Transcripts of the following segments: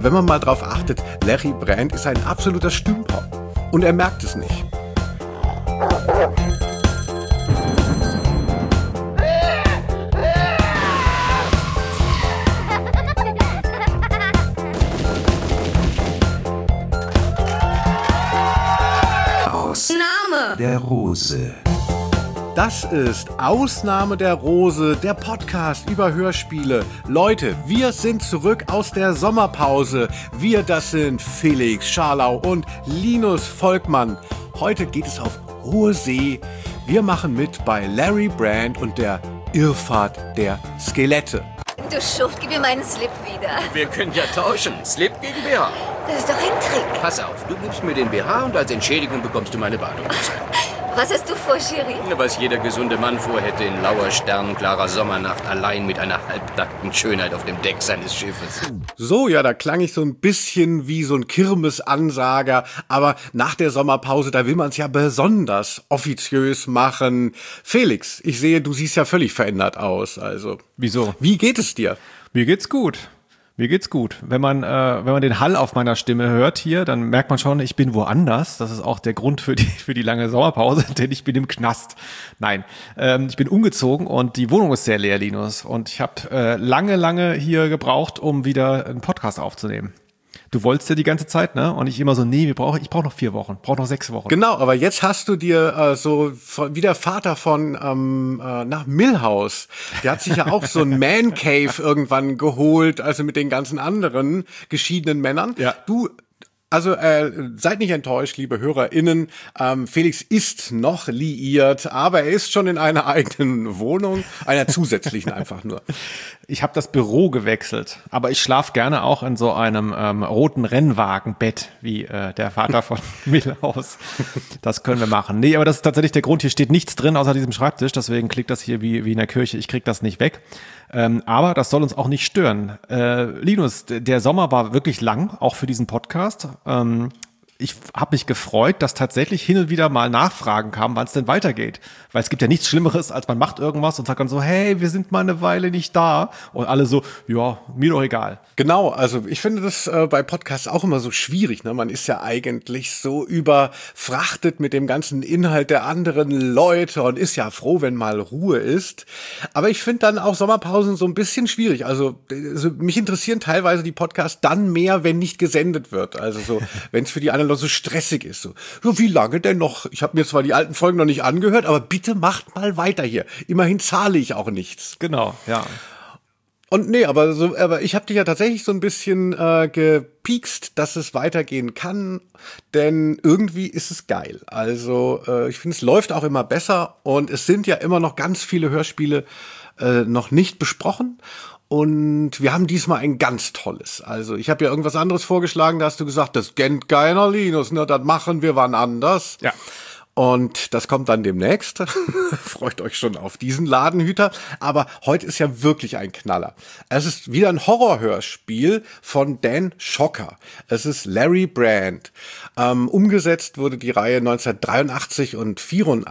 wenn man mal drauf achtet, Larry Brand ist ein absoluter Stümper. Und er merkt es nicht. Ausnahme der Rose. Das ist Ausnahme der Rose, der Podcast über Hörspiele. Leute, wir sind zurück aus der Sommerpause. Wir, das sind Felix Scharlau und Linus Volkmann. Heute geht es auf hohe See. Wir machen mit bei Larry Brand und der Irrfahrt der Skelette. Du Schuft, gib mir meinen Slip wieder. Wir können ja tauschen. Slip gegen BH. Das ist doch ein Trick. Pass auf, du gibst mir den BH und als Entschädigung bekommst du meine Badehose. Was hast du vor, Chérie? Was jeder gesunde Mann vorhätte in lauer, sternenklarer Sommernacht allein mit einer halbnackten Schönheit auf dem Deck seines Schiffes. So, ja, da klang ich so ein bisschen wie so ein Kirmesansager, aber nach der Sommerpause, da will man es ja besonders offiziös machen. Felix, ich sehe, du siehst ja völlig verändert aus, also. Wieso? Wie geht es dir? Mir geht's gut. Mir geht's gut. Wenn man den Hall auf meiner Stimme hört hier, dann merkt man schon, ich bin woanders. Das ist auch der Grund für die lange Sommerpause, denn ich bin im Knast. Nein, ich bin umgezogen und die Wohnung ist sehr leer, Linus. Und ich habe lange hier gebraucht, um wieder einen Podcast aufzunehmen. Du wolltest ja die ganze Zeit, ne? Und ich immer so, nee, ich brauche noch 4 Wochen, brauche noch 6 Wochen. Genau, aber jetzt hast du dir wie der Vater von nach Milhouse, der hat sich ja auch so ein Man Cave irgendwann geholt, also mit den ganzen anderen geschiedenen Männern. Ja. Also seid nicht enttäuscht, liebe HörerInnen. Felix ist noch liiert, aber er ist schon in einer eigenen Wohnung, einer zusätzlichen einfach nur. Ich habe das Büro gewechselt, aber ich schlafe gerne auch in so einem roten Rennwagenbett, wie der Vater von Milhouse. Das können wir machen. Nee, aber das ist tatsächlich der Grund. Hier steht nichts drin außer diesem Schreibtisch, deswegen klingt das hier wie in der Kirche. Ich krieg das nicht weg. Aber das soll uns auch nicht stören. Linus, der Sommer war wirklich lang, auch für diesen Podcast. Ich habe mich gefreut, dass tatsächlich hin und wieder mal Nachfragen kamen, wann es denn weitergeht. Weil es gibt ja nichts Schlimmeres, als man macht irgendwas und sagt dann so, hey, wir sind mal eine Weile nicht da. Und alle so, ja, mir doch egal. Genau, also ich finde das bei Podcasts auch immer so schwierig. Ne? Man ist ja eigentlich so überfrachtet mit dem ganzen Inhalt der anderen Leute und ist ja froh, wenn mal Ruhe ist. Aber ich finde dann auch Sommerpausen so ein bisschen schwierig. Also mich interessieren teilweise die Podcasts dann mehr, wenn nicht gesendet wird. Also so, wenn es für die anderen so stressig ist. So, wie lange denn noch? Ich habe mir zwar die alten Folgen noch nicht angehört, aber bitte macht mal weiter hier. Immerhin zahle ich auch nichts. Genau, ja. Und nee, aber ich habe dich ja tatsächlich so ein bisschen gepiekst, dass es weitergehen kann, denn irgendwie ist es geil. Also ich finde, es läuft auch immer besser und es sind ja immer noch ganz viele Hörspiele noch nicht besprochen. Und wir haben diesmal ein ganz tolles. Also ich habe ja irgendwas anderes vorgeschlagen, da hast du gesagt, das kennt keiner, Linus, ne, das machen wir wann anders. Ja. Und das kommt dann demnächst. Freut euch schon auf diesen Ladenhüter. Aber heute ist ja wirklich ein Knaller. Es ist wieder ein Horrorhörspiel von Dan Schocker. Es ist Larry Brand. Umgesetzt wurde die Reihe 1983 und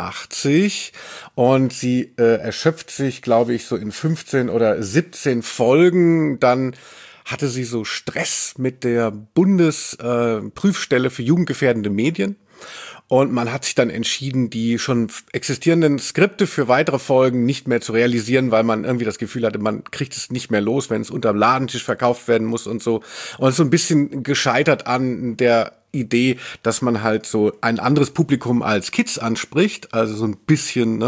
84. Und sie erschöpft sich, glaube ich, so in 15 oder 17 Folgen. Dann hatte sie so Stress mit der Bundesprüfstelle für jugendgefährdende Medien. Und man hat sich dann entschieden, die schon existierenden Skripte für weitere Folgen nicht mehr zu realisieren, weil man irgendwie das Gefühl hatte, man kriegt es nicht mehr los, wenn es unterm Ladentisch verkauft werden muss und so. Und es ist so ein bisschen gescheitert an der Idee, dass man halt so ein anderes Publikum als Kids anspricht, also so ein bisschen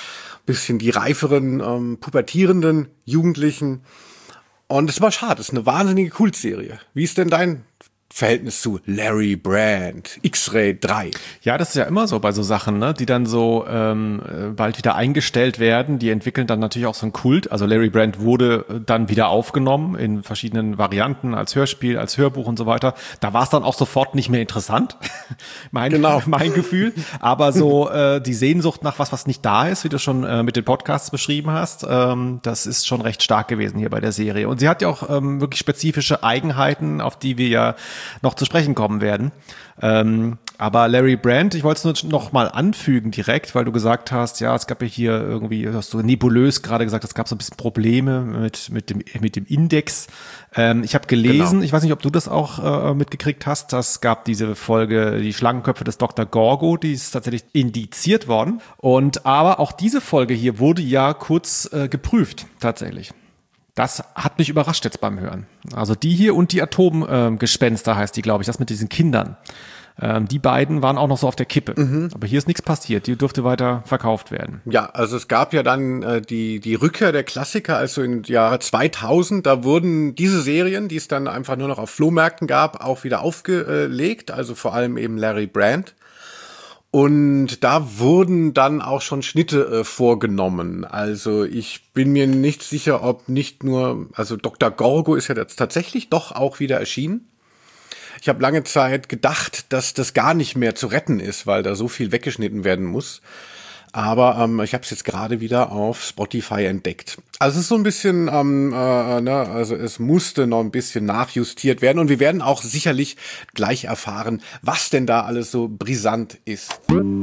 die reiferen, pubertierenden Jugendlichen. Und es war schade, es ist eine wahnsinnige Kultserie. Wie ist denn dein Verhältnis zu Larry Brand, X-Ray 3. Ja, das ist ja immer so bei so Sachen, ne, die dann so bald wieder eingestellt werden. Die entwickeln dann natürlich auch so einen Kult. Also Larry Brand wurde dann wieder aufgenommen in verschiedenen Varianten, als Hörspiel, als Hörbuch und so weiter. Da war es dann auch sofort nicht mehr interessant, mein Gefühl. Aber so die Sehnsucht nach was nicht da ist, wie du schon mit den Podcasts beschrieben hast, das ist schon recht stark gewesen hier bei der Serie. Und sie hat ja auch wirklich spezifische Eigenheiten, auf die wir ja noch zu sprechen kommen werden. Aber Larry Brand, ich wollte es nur noch mal anfügen direkt, weil du gesagt hast, ja, es gab ja hier irgendwie, du hast so nebulös gerade gesagt, es gab so ein bisschen Probleme mit dem Index. Ich habe gelesen, genau. Ich weiß nicht, ob du das auch mitgekriegt hast, das gab diese Folge, die Schlangenköpfe des Dr. Gorgo, die ist tatsächlich indiziert worden. Und aber auch diese Folge hier wurde ja kurz geprüft, tatsächlich. Das hat mich überrascht jetzt beim Hören. Also die hier und die Atomgespenster heißt die, glaube ich, das mit diesen Kindern. Die beiden waren auch noch so auf der Kippe. Aber hier ist nichts passiert. Die durfte weiter verkauft werden. Ja, also es gab ja dann die Rückkehr der Klassiker, also im Jahre 2000. Da wurden diese Serien, die es dann einfach nur noch auf Flohmärkten gab, auch wieder aufgelegt. Also vor allem eben Larry Brand. Und da wurden dann auch schon Schnitte vorgenommen. Also ich bin mir nicht sicher, ob nicht nur, also Dr. Gorgo ist ja jetzt tatsächlich doch auch wieder erschienen. Ich habe lange Zeit gedacht, dass das gar nicht mehr zu retten ist, weil da so viel weggeschnitten werden muss. Aber ich habe es jetzt gerade wieder auf Spotify entdeckt. Also es ist so ein bisschen, also es musste noch ein bisschen nachjustiert werden. Und wir werden auch sicherlich gleich erfahren, was denn da alles so brisant ist.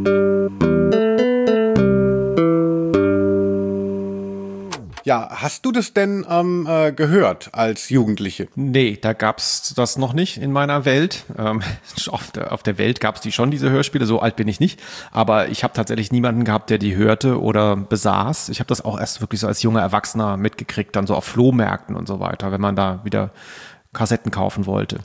Ja, hast du das denn gehört als Jugendliche? Nee, da gab's das noch nicht in meiner Welt. Auf der Welt gab's die schon, diese Hörspiele, so alt bin ich nicht. Aber ich habe tatsächlich niemanden gehabt, der die hörte oder besaß. Ich habe das auch erst wirklich so als junger Erwachsener mitgekriegt, dann so auf Flohmärkten und so weiter, wenn man da wieder Kassetten kaufen wollte.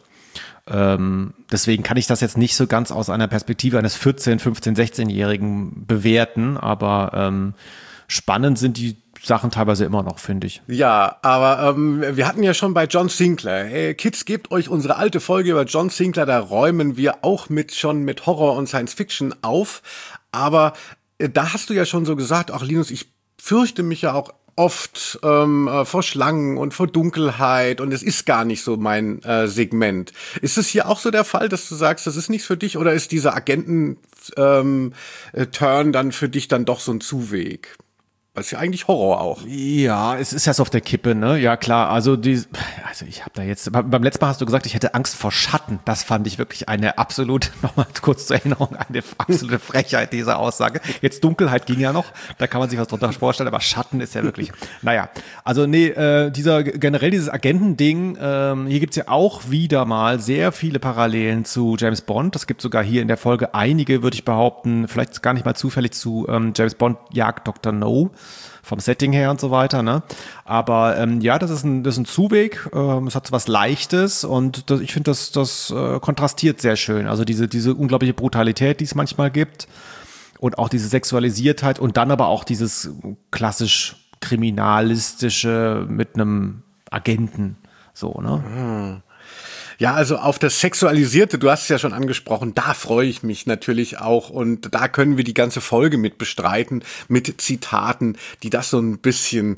Deswegen kann ich das jetzt nicht so ganz aus einer Perspektive eines 14-, 15-, 16-Jährigen bewerten, aber spannend sind die Sachen teilweise immer noch, finde ich. Ja, aber wir hatten ja schon bei John Sinclair. Hey, Kids, gebt euch unsere alte Folge über John Sinclair, da räumen wir auch schon mit Horror und Science Fiction auf. Aber da hast du ja schon so gesagt, ach Linus, ich fürchte mich ja auch oft vor Schlangen und vor Dunkelheit und es ist gar nicht so mein Segment. Ist es hier auch so der Fall, dass du sagst, das ist nichts für dich, oder ist dieser Agenten-Turn dann für dich dann doch so ein Zuweg? Das ist ja eigentlich Horror auch. Ja, es ist ja so auf der Kippe, ne? Ja, klar. Also ich habe da jetzt, beim letzten Mal hast du gesagt, ich hätte Angst vor Schatten. Das fand ich wirklich eine absolute, nochmal kurz zur Erinnerung, eine absolute Frechheit, diese Aussage. Jetzt Dunkelheit ging ja noch, da kann man sich was drunter vorstellen, aber Schatten ist ja wirklich, naja. Also generell dieses Agentending, hier gibt's ja auch wieder mal sehr viele Parallelen zu James Bond. Das gibt sogar hier in der Folge einige, würde ich behaupten, vielleicht gar nicht mal zufällig zu James Bond jagt Dr. No. Vom Setting her und so weiter, ne? Aber ja, das ist ein Zuweg. Es hat so was Leichtes und ich finde, das kontrastiert sehr schön. Also diese unglaubliche Brutalität, die es manchmal gibt und auch diese Sexualisiertheit und dann aber auch dieses klassisch kriminalistische mit einem Agenten, so, ne? Ja, also auf das Sexualisierte, du hast es ja schon angesprochen, da freue ich mich natürlich auch und da können wir die ganze Folge mit bestreiten, mit Zitaten, die das so ein bisschen,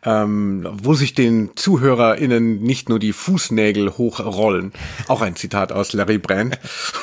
wo sich den ZuhörerInnen nicht nur die Fußnägel hochrollen. Auch ein Zitat aus Larry Brand.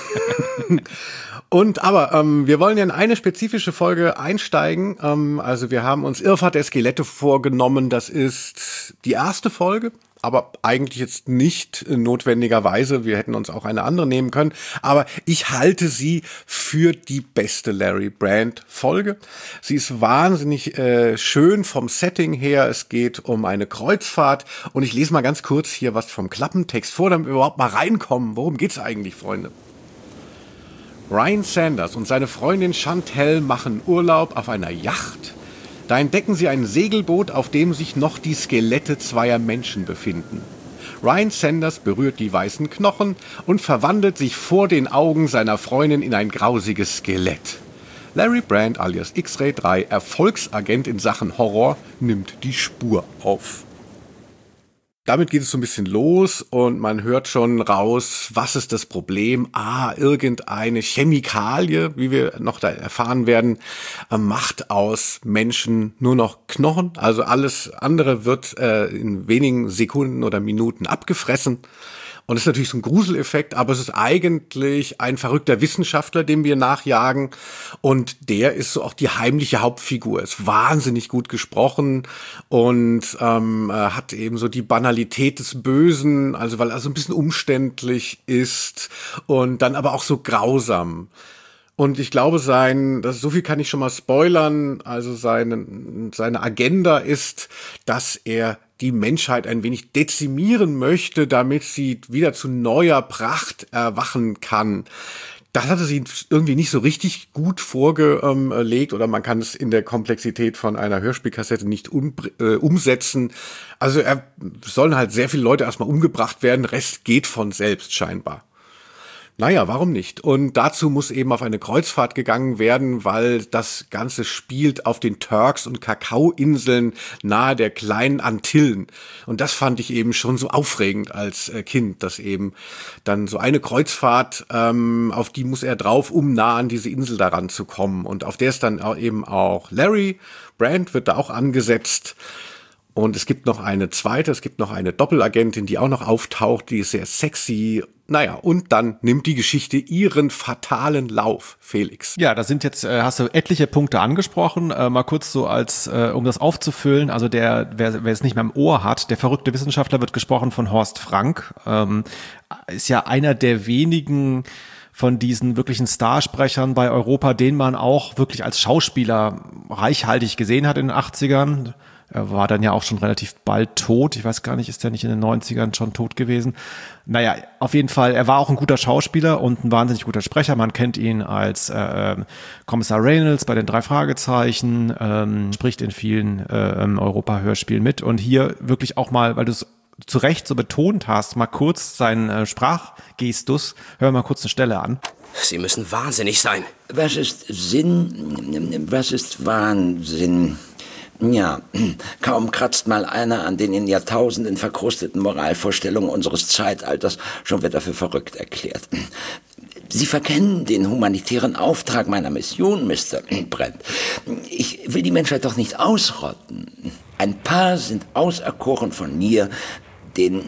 Aber wir wollen ja in eine spezifische Folge einsteigen. Also wir haben uns Irrfahrt der Skelette vorgenommen, das ist die erste Folge. Aber eigentlich jetzt nicht notwendigerweise. Wir hätten uns auch eine andere nehmen können. Aber ich halte sie für die beste Larry Brand Folge. Sie ist wahnsinnig schön vom Setting her. Es geht um eine Kreuzfahrt. Und ich lese mal ganz kurz hier was vom Klappentext vor, damit wir überhaupt mal reinkommen. Worum geht's eigentlich, Freunde? Ryan Sanders und seine Freundin Chantel machen Urlaub auf einer Yacht. Da entdecken sie ein Segelboot, auf dem sich noch die Skelette zweier Menschen befinden. Ryan Sanders berührt die weißen Knochen und verwandelt sich vor den Augen seiner Freundin in ein grausiges Skelett. Larry Brand alias X-Ray 3, Erfolgsagent in Sachen Horror, nimmt die Spur auf. Damit geht es so ein bisschen los und man hört schon raus, was ist das Problem? Irgendeine Chemikalie, wie wir noch da erfahren werden, macht aus Menschen nur noch Knochen. Also alles andere wird in wenigen Sekunden oder Minuten abgefressen. Und es ist natürlich so ein Gruseleffekt, aber es ist eigentlich ein verrückter Wissenschaftler, dem wir nachjagen. Und der ist so auch die heimliche Hauptfigur. Ist wahnsinnig gut gesprochen und hat eben so die Banalität des Bösen, also weil er so ein bisschen umständlich ist und dann aber auch so grausam. Und ich glaube, so viel kann ich schon mal spoilern, also seine Agenda ist, dass er die Menschheit ein wenig dezimieren möchte, damit sie wieder zu neuer Pracht erwachen kann. Das hatte sie irgendwie nicht so richtig gut vorgelegt oder man kann es in der Komplexität von einer Hörspielkassette nicht umsetzen. Also sollen halt sehr viele Leute erstmal umgebracht werden, Rest geht von selbst scheinbar. Naja, warum nicht? Und dazu muss eben auf eine Kreuzfahrt gegangen werden, weil das Ganze spielt auf den Turks- und Kakaoinseln nahe der kleinen Antillen. Und das fand ich eben schon so aufregend als Kind, dass eben dann so eine Kreuzfahrt, auf die muss er drauf, um nah an diese Insel daran zu kommen. Und auf der ist dann eben auch Larry Brand wird da auch angesetzt. Und es gibt noch eine Doppelagentin, die auch noch auftaucht, die ist sehr sexy. Naja, und dann nimmt die Geschichte ihren fatalen Lauf, Felix. Ja, da sind jetzt, hast du etliche Punkte angesprochen. Mal kurz so um das aufzufüllen. Also wer es nicht mehr im Ohr hat, der verrückte Wissenschaftler wird gesprochen von Horst Frank. Ist ja einer der wenigen von diesen wirklichen Starsprechern bei Europa, den man auch wirklich als Schauspieler reichhaltig gesehen hat in den 80ern. Er war dann ja auch schon relativ bald tot. Ich weiß gar nicht, ist er nicht in den 90ern schon tot gewesen? Naja, auf jeden Fall, er war auch ein guter Schauspieler und ein wahnsinnig guter Sprecher. Man kennt ihn als Kommissar Reynolds bei den 3 Fragezeichen, spricht in vielen Europa-Hörspielen mit. Und hier wirklich auch mal, weil du es zu Recht so betont hast, mal kurz seinen Sprachgestus. Hör mal kurz eine Stelle an. Sie müssen wahnsinnig sein. Was ist Sinn? Was ist Wahnsinn? Ja, kaum kratzt mal einer an den in Jahrtausenden verkrusteten Moralvorstellungen unseres Zeitalters, schon wird er für verrückt erklärt. Sie verkennen den humanitären Auftrag meiner Mission, Mr. Brent. Ich will die Menschheit doch nicht ausrotten. Ein paar sind auserkoren von mir, den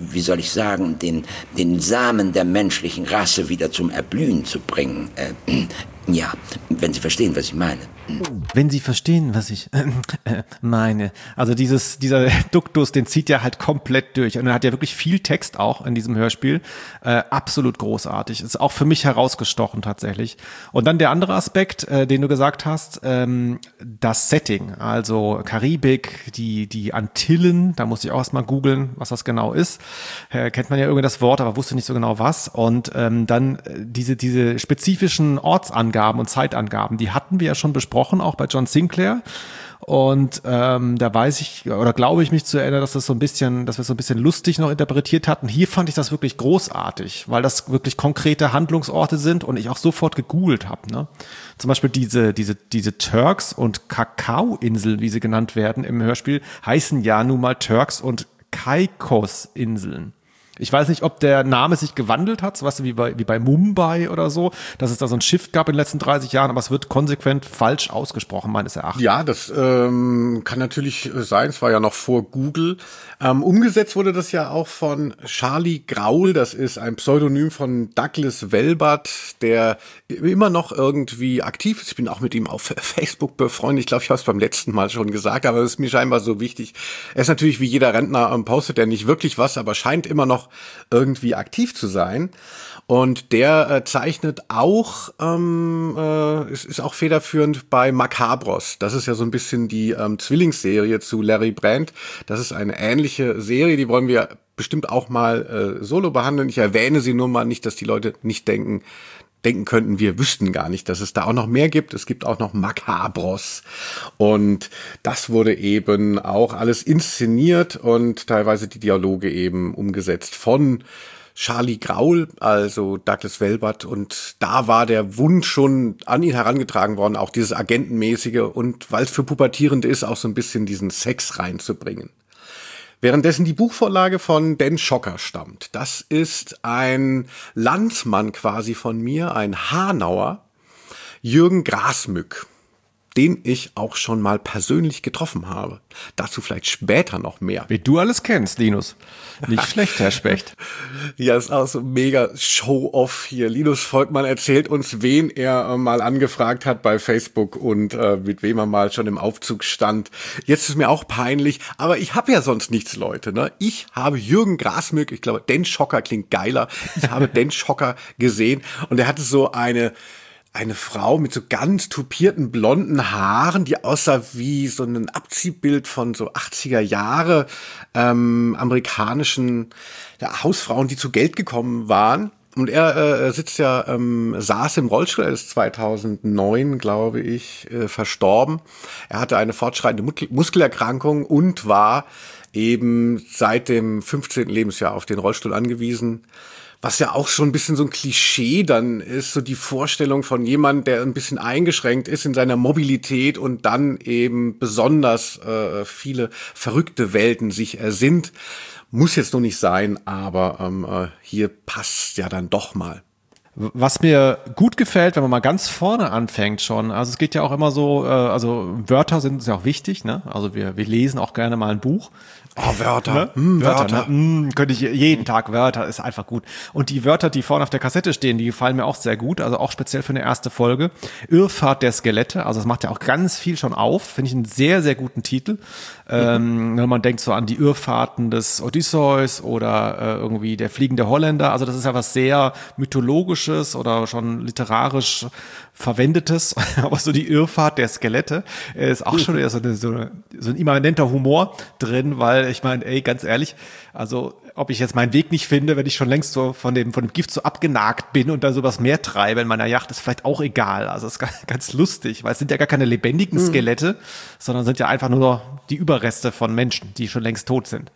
Samen der menschlichen Rasse wieder zum Erblühen zu bringen. Ja, wenn Sie verstehen, was ich meine. Wenn Sie verstehen, was ich meine. Also dieser Duktus, den zieht ja halt komplett durch. Und er hat ja wirklich viel Text auch in diesem Hörspiel. Absolut großartig. Ist auch für mich herausgestochen tatsächlich. Und dann der andere Aspekt, den du gesagt hast, das Setting. Also Karibik, die Antillen, da muss ich auch erstmal googeln, was das genau ist. Kennt man ja irgendwie das Wort, aber wusste nicht so genau was. Und dann diese spezifischen Ortsangaben und Zeitangaben, die hatten wir ja schon besprochen, auch bei John Sinclair. Und da weiß ich oder glaube ich mich zu erinnern, dass wir es so ein bisschen lustig noch interpretiert hatten. Hier fand ich das wirklich großartig, weil das wirklich konkrete Handlungsorte sind und ich auch sofort gegoogelt habe. Ne? Zum Beispiel diese Turks- und Kakaoinseln, wie sie genannt werden im Hörspiel, heißen ja nun mal Turks- und Caicos-Inseln. Ich weiß nicht, ob der Name sich gewandelt hat, so was wie bei Mumbai oder so, dass es da so ein Shift gab in den letzten 30 Jahren, aber es wird konsequent falsch ausgesprochen, meines Erachtens. Ja, das kann natürlich sein, es war ja noch vor Google. Umgesetzt wurde das ja auch von Charlie Graul, das ist ein Pseudonym von Douglas Welbert, der immer noch irgendwie aktiv ist. Ich bin auch mit ihm auf Facebook befreundet, ich glaube, ich habe es beim letzten Mal schon gesagt, aber es ist mir scheinbar so wichtig. Er ist natürlich wie jeder Rentner, postet er nicht wirklich was, aber scheint immer noch irgendwie aktiv zu sein. Und der zeichnet auch, ist auch federführend bei Macabros. Das ist ja so ein bisschen die Zwillingsserie zu Larry Brand. Das ist eine ähnliche Serie, die wollen wir bestimmt auch mal solo behandeln. Ich erwähne sie nur mal nicht, dass die Leute nicht denken könnten, wir wüssten gar nicht, dass es da auch noch mehr gibt. Es gibt auch noch Macabros. Und das wurde eben auch alles inszeniert und teilweise die Dialoge eben umgesetzt von Charlie Graul, also Douglas Welbert. Und da war der Wunsch schon an ihn herangetragen worden, auch dieses Agentenmäßige und weil es für Pubertierende ist, auch so ein bisschen diesen Sex reinzubringen. Währenddessen die Buchvorlage von Dan Schocker stammt. Das ist ein Landsmann quasi von mir, ein Hanauer, Jürgen Grasmück. den ich auch schon mal persönlich getroffen habe. Dazu vielleicht später noch mehr. Wie du alles kennst, Linus. Nicht schlecht, Herr Specht. Ja, ist auch so mega Show-off hier. Linus Volkmann erzählt uns, wen er mal angefragt hat bei Facebook und mit wem er mal schon im Aufzug stand. Jetzt ist mir auch peinlich, aber ich habe ja sonst nichts, Leute. Ne? Ich habe Jürgen Grasmück, ich glaube, Den Schocker klingt geiler. Ich habe Den Schocker gesehen und er hatte so eine Frau mit so ganz tupierten blonden Haaren, die aussah wie so ein Abziehbild von so 80er Jahre amerikanischen Hausfrauen, die zu Geld gekommen waren. Und er saß im Rollstuhl, er ist 2009, glaube ich, verstorben. Er hatte eine fortschreitende Muskelerkrankung und war eben seit dem 15. Lebensjahr auf den Rollstuhl angewiesen. Was ja auch schon ein bisschen so ein Klischee dann ist, so die Vorstellung von jemandem, der ein bisschen eingeschränkt ist in seiner Mobilität und dann eben besonders viele verrückte Welten sich ersinnt. Muss jetzt noch nicht sein, aber hier passt ja dann doch mal. Was mir gut gefällt, wenn man mal ganz vorne anfängt schon, also es geht ja auch immer so, also Wörter sind uns ja auch wichtig, ne? Also wir lesen auch gerne mal ein Buch. Oh, Wörter. Ne? Wörter. Ne? Könnte ich jeden Tag Wörter, ist einfach gut. Und die Wörter, die vorne auf der Kassette stehen, die gefallen mir auch sehr gut, also auch speziell für eine erste Folge. Irrfahrt der Skelette, also es macht ja auch ganz viel schon auf, finde ich einen sehr, sehr guten Titel. Wenn man denkt so an die Irrfahrten des Odysseus oder irgendwie der fliegende Holländer, also das ist ja was sehr Mythologisches oder schon literarisch Verwendetes, aber so die Irrfahrt der Skelette ist auch schon eher so ein immanenter Humor drin, weil ich meine, ey, ganz ehrlich, also ob ich jetzt meinen Weg nicht finde, wenn ich schon längst so von dem Gift so abgenagt bin und da sowas mehr treibe in meiner Yacht, ist vielleicht auch egal. Also ist ganz lustig, weil es sind ja gar keine lebendigen Skelette, sondern sind ja einfach nur die Überreste von Menschen, die schon längst tot sind.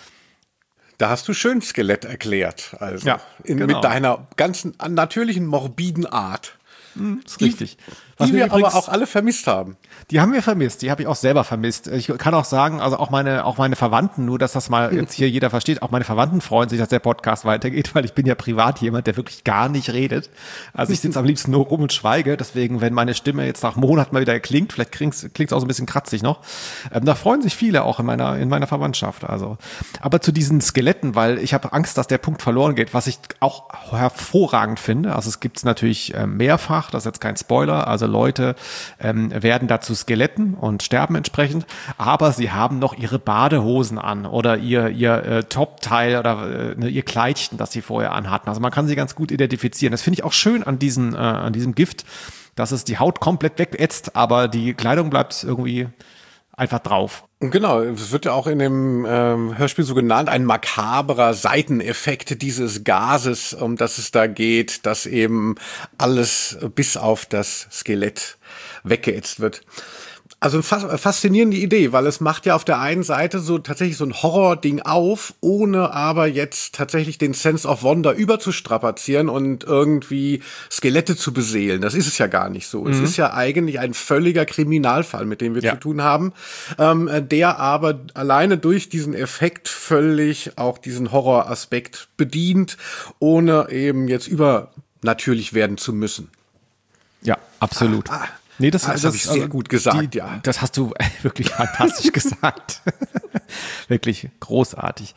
Da hast du schön Skelett erklärt, also ja, genau. Mit deiner ganzen natürlichen, morbiden Art. Das ist richtig. Die wir übrigens, aber auch alle vermisst haben. Die haben wir vermisst, die habe ich auch selber vermisst. Ich kann auch sagen, also auch meine Verwandten, nur dass das mal jetzt hier jeder versteht, auch meine Verwandten freuen sich, dass der Podcast weitergeht, weil ich bin ja privat jemand, der wirklich gar nicht redet. Also ich sitze am liebsten nur rum und schweige, deswegen, wenn meine Stimme jetzt nach Monaten mal wieder klingt, vielleicht klingt es auch so ein bisschen kratzig noch, da freuen sich viele auch in meiner Verwandtschaft. Also, aber zu diesen Skeletten, weil ich habe Angst, dass der Punkt verloren geht, was ich auch hervorragend finde. Also es gibt es natürlich mehrfach, das ist jetzt kein Spoiler, also Leute werden dazu Skeletten und sterben entsprechend, aber sie haben noch ihre Badehosen an oder ihr Topteil oder ihr Kleidchen, das sie vorher anhatten. Also man kann sie ganz gut identifizieren. Das finde ich auch schön an diesem Gift, dass es die Haut komplett wegätzt, aber die Kleidung bleibt irgendwie einfach drauf. Und genau, es wird ja auch in dem Hörspiel so genannt, ein makaberer Seiteneffekt dieses Gases, um das es da geht, dass eben alles bis auf das Skelett weggeätzt wird. Also faszinierende Idee, weil es macht ja auf der einen Seite so tatsächlich so ein Horror-Ding auf, ohne aber jetzt tatsächlich den Sense of Wonder überzustrapazieren und irgendwie Skelette zu beseelen. Das ist es ja gar nicht so. Es ist ja eigentlich ein völliger Kriminalfall, mit dem wir zu tun haben, der aber alleine durch diesen Effekt völlig auch diesen Horroraspekt bedient, ohne eben jetzt übernatürlich werden zu müssen. Ja, absolut. Nee, das habe ich sehr gut gesagt, ja. Das hast du wirklich fantastisch gesagt. Wirklich großartig.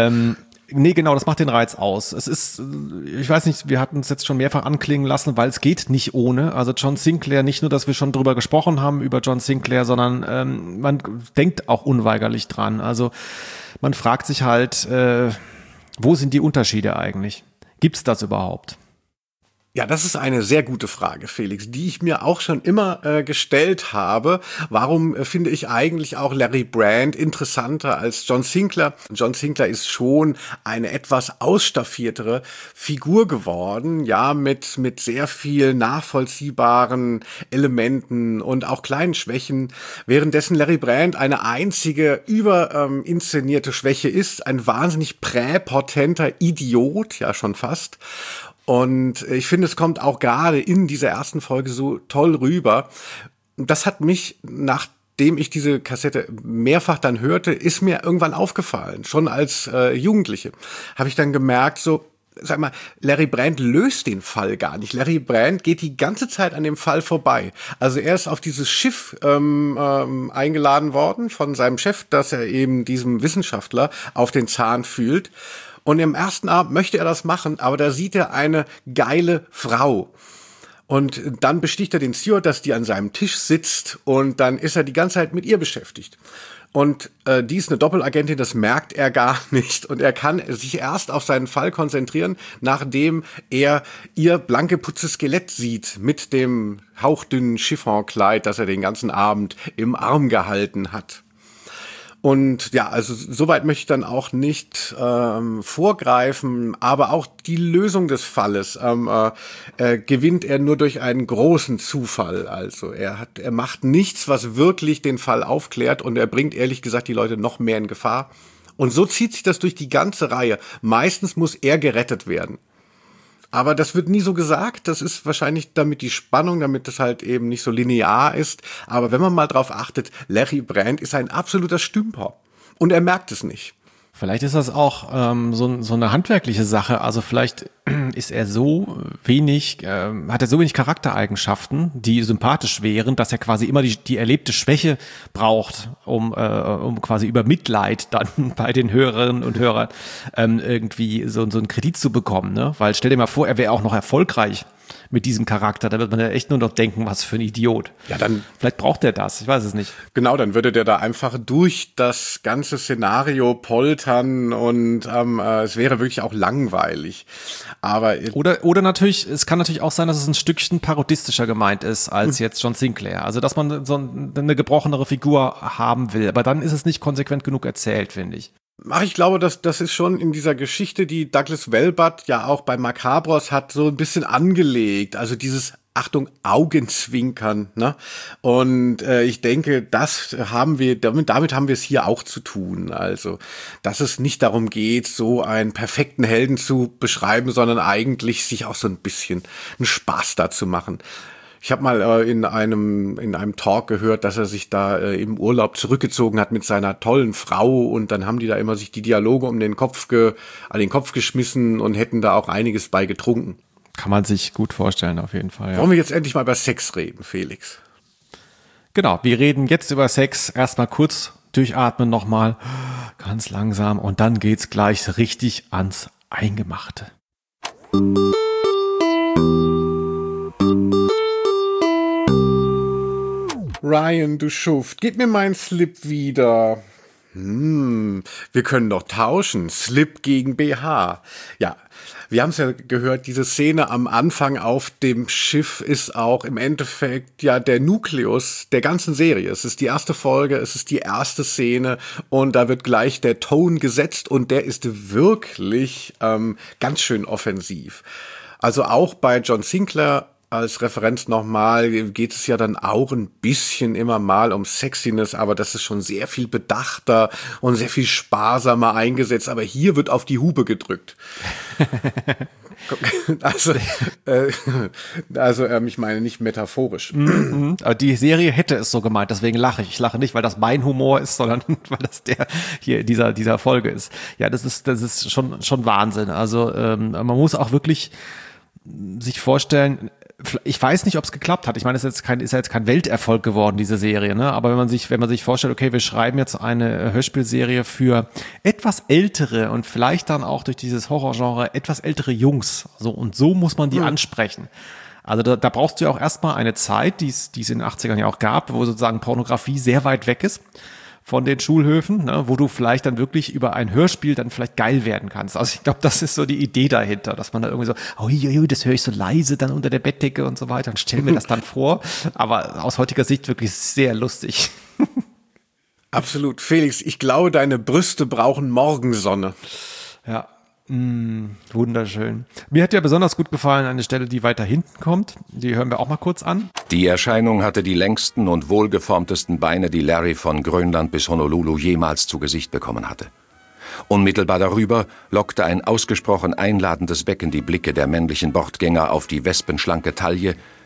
Nee, genau, das macht den Reiz aus. Es ist, ich weiß nicht, wir hatten es jetzt schon mehrfach anklingen lassen, weil es geht nicht ohne. Also John Sinclair, nicht nur, dass wir schon drüber gesprochen haben, über John Sinclair, sondern man denkt auch unweigerlich dran. Also man fragt sich halt, wo sind die Unterschiede eigentlich? Gibt's das überhaupt? Ja, das ist eine sehr gute Frage, Felix, die ich mir auch schon immer gestellt habe. Warum finde ich eigentlich auch Larry Brand interessanter als John Sinclair? John Sinclair ist schon eine etwas ausstaffiertere Figur geworden, ja, mit sehr viel nachvollziehbaren Elementen und auch kleinen Schwächen, währenddessen Larry Brand eine einzige überinszenierte Schwäche ist, ein wahnsinnig präpotenter Idiot, ja schon fast. Und ich finde, es kommt auch gerade in dieser ersten Folge so toll rüber. Das hat mich, nachdem ich diese Kassette mehrfach dann hörte, ist mir irgendwann aufgefallen. Schon als Jugendliche habe ich dann gemerkt, so, sag mal, Larry Brand löst den Fall gar nicht. Larry Brand geht die ganze Zeit an dem Fall vorbei. Also er ist auf dieses Schiff eingeladen worden von seinem Chef, dass er eben diesem Wissenschaftler auf den Zahn fühlt. Und im ersten Abend möchte er das machen, aber da sieht er eine geile Frau. Und dann besticht er den Steward, dass die an seinem Tisch sitzt, und dann ist er die ganze Zeit mit ihr beschäftigt. Und die ist eine Doppelagentin, das merkt er gar nicht. Und er kann sich erst auf seinen Fall konzentrieren, nachdem er ihr blankeputzes Skelett sieht mit dem hauchdünnen Chiffonkleid, das er den ganzen Abend im Arm gehalten hat. Und ja, also soweit möchte ich dann auch nicht vorgreifen, aber auch die Lösung des Falles gewinnt er nur durch einen großen Zufall. Also er macht nichts, was wirklich den Fall aufklärt, und er bringt ehrlich gesagt die Leute noch mehr in Gefahr. Und so zieht sich das durch die ganze Reihe. Meistens muss er gerettet werden. Aber das wird nie so gesagt. Das ist wahrscheinlich damit die Spannung, damit das halt eben nicht so linear ist. Aber wenn man mal drauf achtet, Larry Brand ist ein absoluter Stümper. Und er merkt es nicht. Vielleicht ist das auch so eine handwerkliche Sache. Also vielleicht ist er so wenig, hat er so wenig Charaktereigenschaften, die sympathisch wären, dass er quasi immer die erlebte Schwäche braucht, um quasi über Mitleid dann bei den Hörerinnen und Hörern irgendwie so einen Kredit zu bekommen. Ne? Weil stell dir mal vor, er wäre auch noch erfolgreich mit diesem Charakter. Da wird man ja echt nur noch denken, was für ein Idiot. Ja, dann vielleicht braucht er das, ich weiß es nicht. Genau, dann würde der da einfach durch das ganze Szenario poltern, und es wäre wirklich auch langweilig. Aber oder natürlich, es kann natürlich auch sein, dass es ein Stückchen parodistischer gemeint ist als jetzt John Sinclair. Also dass man so eine gebrochenere Figur haben will, aber dann ist es nicht konsequent genug erzählt, finde ich. Ach, ich glaube, das ist schon in dieser Geschichte, die Douglas Welbert ja auch bei Macabros hat, so ein bisschen angelegt. Also dieses, Achtung, Augenzwinkern, ne? Und ich denke, damit haben wir es hier auch zu tun. Also, dass es nicht darum geht, so einen perfekten Helden zu beschreiben, sondern eigentlich sich auch so ein bisschen einen Spaß dazu machen. Ich habe mal in einem Talk gehört, dass er sich da im Urlaub zurückgezogen hat mit seiner tollen Frau, und dann haben die da immer sich die Dialoge an den Kopf geschmissen und hätten da auch einiges bei getrunken. Kann man sich gut vorstellen, auf jeden Fall. Ja. Wollen wir jetzt endlich mal über Sex reden, Felix? Genau, wir reden jetzt über Sex. Erstmal kurz durchatmen nochmal, ganz langsam, und dann geht's gleich richtig ans Eingemachte. Ryan, du Schuft, gib mir meinen Slip wieder. Wir können doch tauschen. Slip gegen BH. Ja, wir haben es ja gehört, diese Szene am Anfang auf dem Schiff ist auch im Endeffekt ja der Nukleus der ganzen Serie. Es ist die erste Folge, es ist die erste Szene, und da wird gleich der Ton gesetzt, und der ist wirklich ganz schön offensiv. Also auch bei John Sinclair als Referenz nochmal, geht es ja dann auch ein bisschen immer mal um Sexiness, aber das ist schon sehr viel bedachter und sehr viel sparsamer eingesetzt, aber hier wird auf die Hupe gedrückt. Ich meine nicht metaphorisch. Aber die Serie hätte es so gemeint, deswegen lache ich. Ich lache nicht, weil das mein Humor ist, sondern weil das der hier dieser Folge ist. Ja, das ist schon Wahnsinn. Also man muss auch wirklich sich vorstellen, ich weiß nicht, ob es geklappt hat. Ich meine, es ist jetzt kein Welterfolg geworden, diese Serie, ne? Aber wenn man sich vorstellt, okay, wir schreiben jetzt eine Hörspielserie für etwas ältere und vielleicht dann auch durch dieses Horrorgenre etwas ältere Jungs, so muss man die ansprechen. Also da brauchst du ja auch erstmal eine Zeit, die es in den 80ern ja auch gab, wo sozusagen Pornografie sehr weit weg ist von den Schulhöfen, ne, wo du vielleicht dann wirklich über ein Hörspiel dann vielleicht geil werden kannst. Also ich glaube, das ist so die Idee dahinter, dass man da irgendwie so, das höre ich so leise dann unter der Bettdecke und so weiter und stell mir das dann vor. Aber aus heutiger Sicht wirklich sehr lustig. Absolut. Felix, ich glaube, deine Brüste brauchen Morgensonne. Ja. Wunderschön. Mir hat ja besonders gut gefallen eine Stelle, die weiter hinten kommt. Die hören wir auch mal kurz an. Die Erscheinung hatte die längsten und wohlgeformtesten Beine, die Larry von Grönland bis Honolulu jemals zu Gesicht bekommen hatte. Unmittelbar darüber lockte ein ausgesprochen einladendes Becken die Blicke der männlichen Bordgänger auf die wespenschlanke Taille,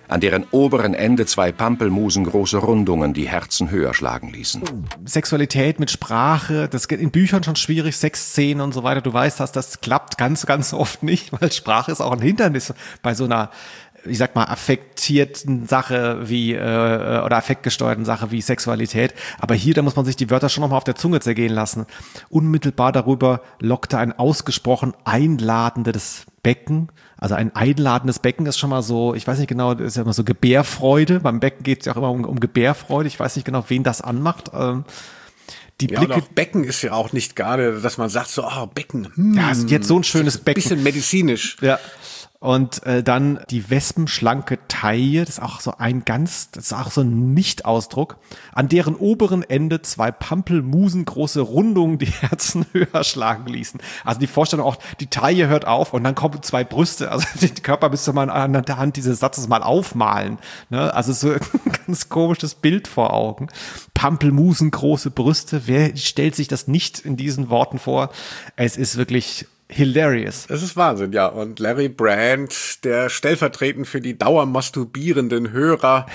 an deren oberen Ende 2 pampelmusengroße Rundungen die Herzen höher schlagen ließen. Sexualität mit Sprache, das geht in Büchern schon schwierig, Sexszenen und so weiter. Du weißt, dass das klappt ganz, ganz oft nicht, weil Sprache ist auch ein Hindernis bei so einer, ich sag mal, affektierten Sache wie oder affektgesteuerten Sache wie Sexualität. Aber hier, da muss man sich die Wörter schon nochmal auf der Zunge zergehen lassen. Unmittelbar darüber lockte ein ausgesprochen einladendes Becken. Also ein einladendes Becken ist schon mal so, ich weiß nicht genau, das ist ja immer so Gebärfreude. Beim Becken geht es ja auch immer um Gebärfreude. Ich weiß nicht genau, wen das anmacht. Die Ja, Blicke. und auch Becken ist ja auch nicht gerade, dass man sagt so, Becken. Ja, jetzt so ein schönes Becken. Bisschen medizinisch. Ja. Und dann die wespenschlanke Taille, das ist auch so das ist auch so ein Nicht-Ausdruck, an deren oberen Ende 2 pampelmusengroße Rundungen die Herzen höher schlagen ließen. Also die Vorstellung auch, die Taille hört auf und dann kommen 2 Brüste, also die Körper müsste man an der Hand dieses Satzes mal aufmalen. Ne? Also so ein ganz komisches Bild vor Augen. Pampelmusengroße Brüste, wer stellt sich das nicht in diesen Worten vor? Es ist wirklich hilarious. Das ist Wahnsinn, ja. Und Larry Brand, der stellvertretend für die dauermasturbierenden Hörer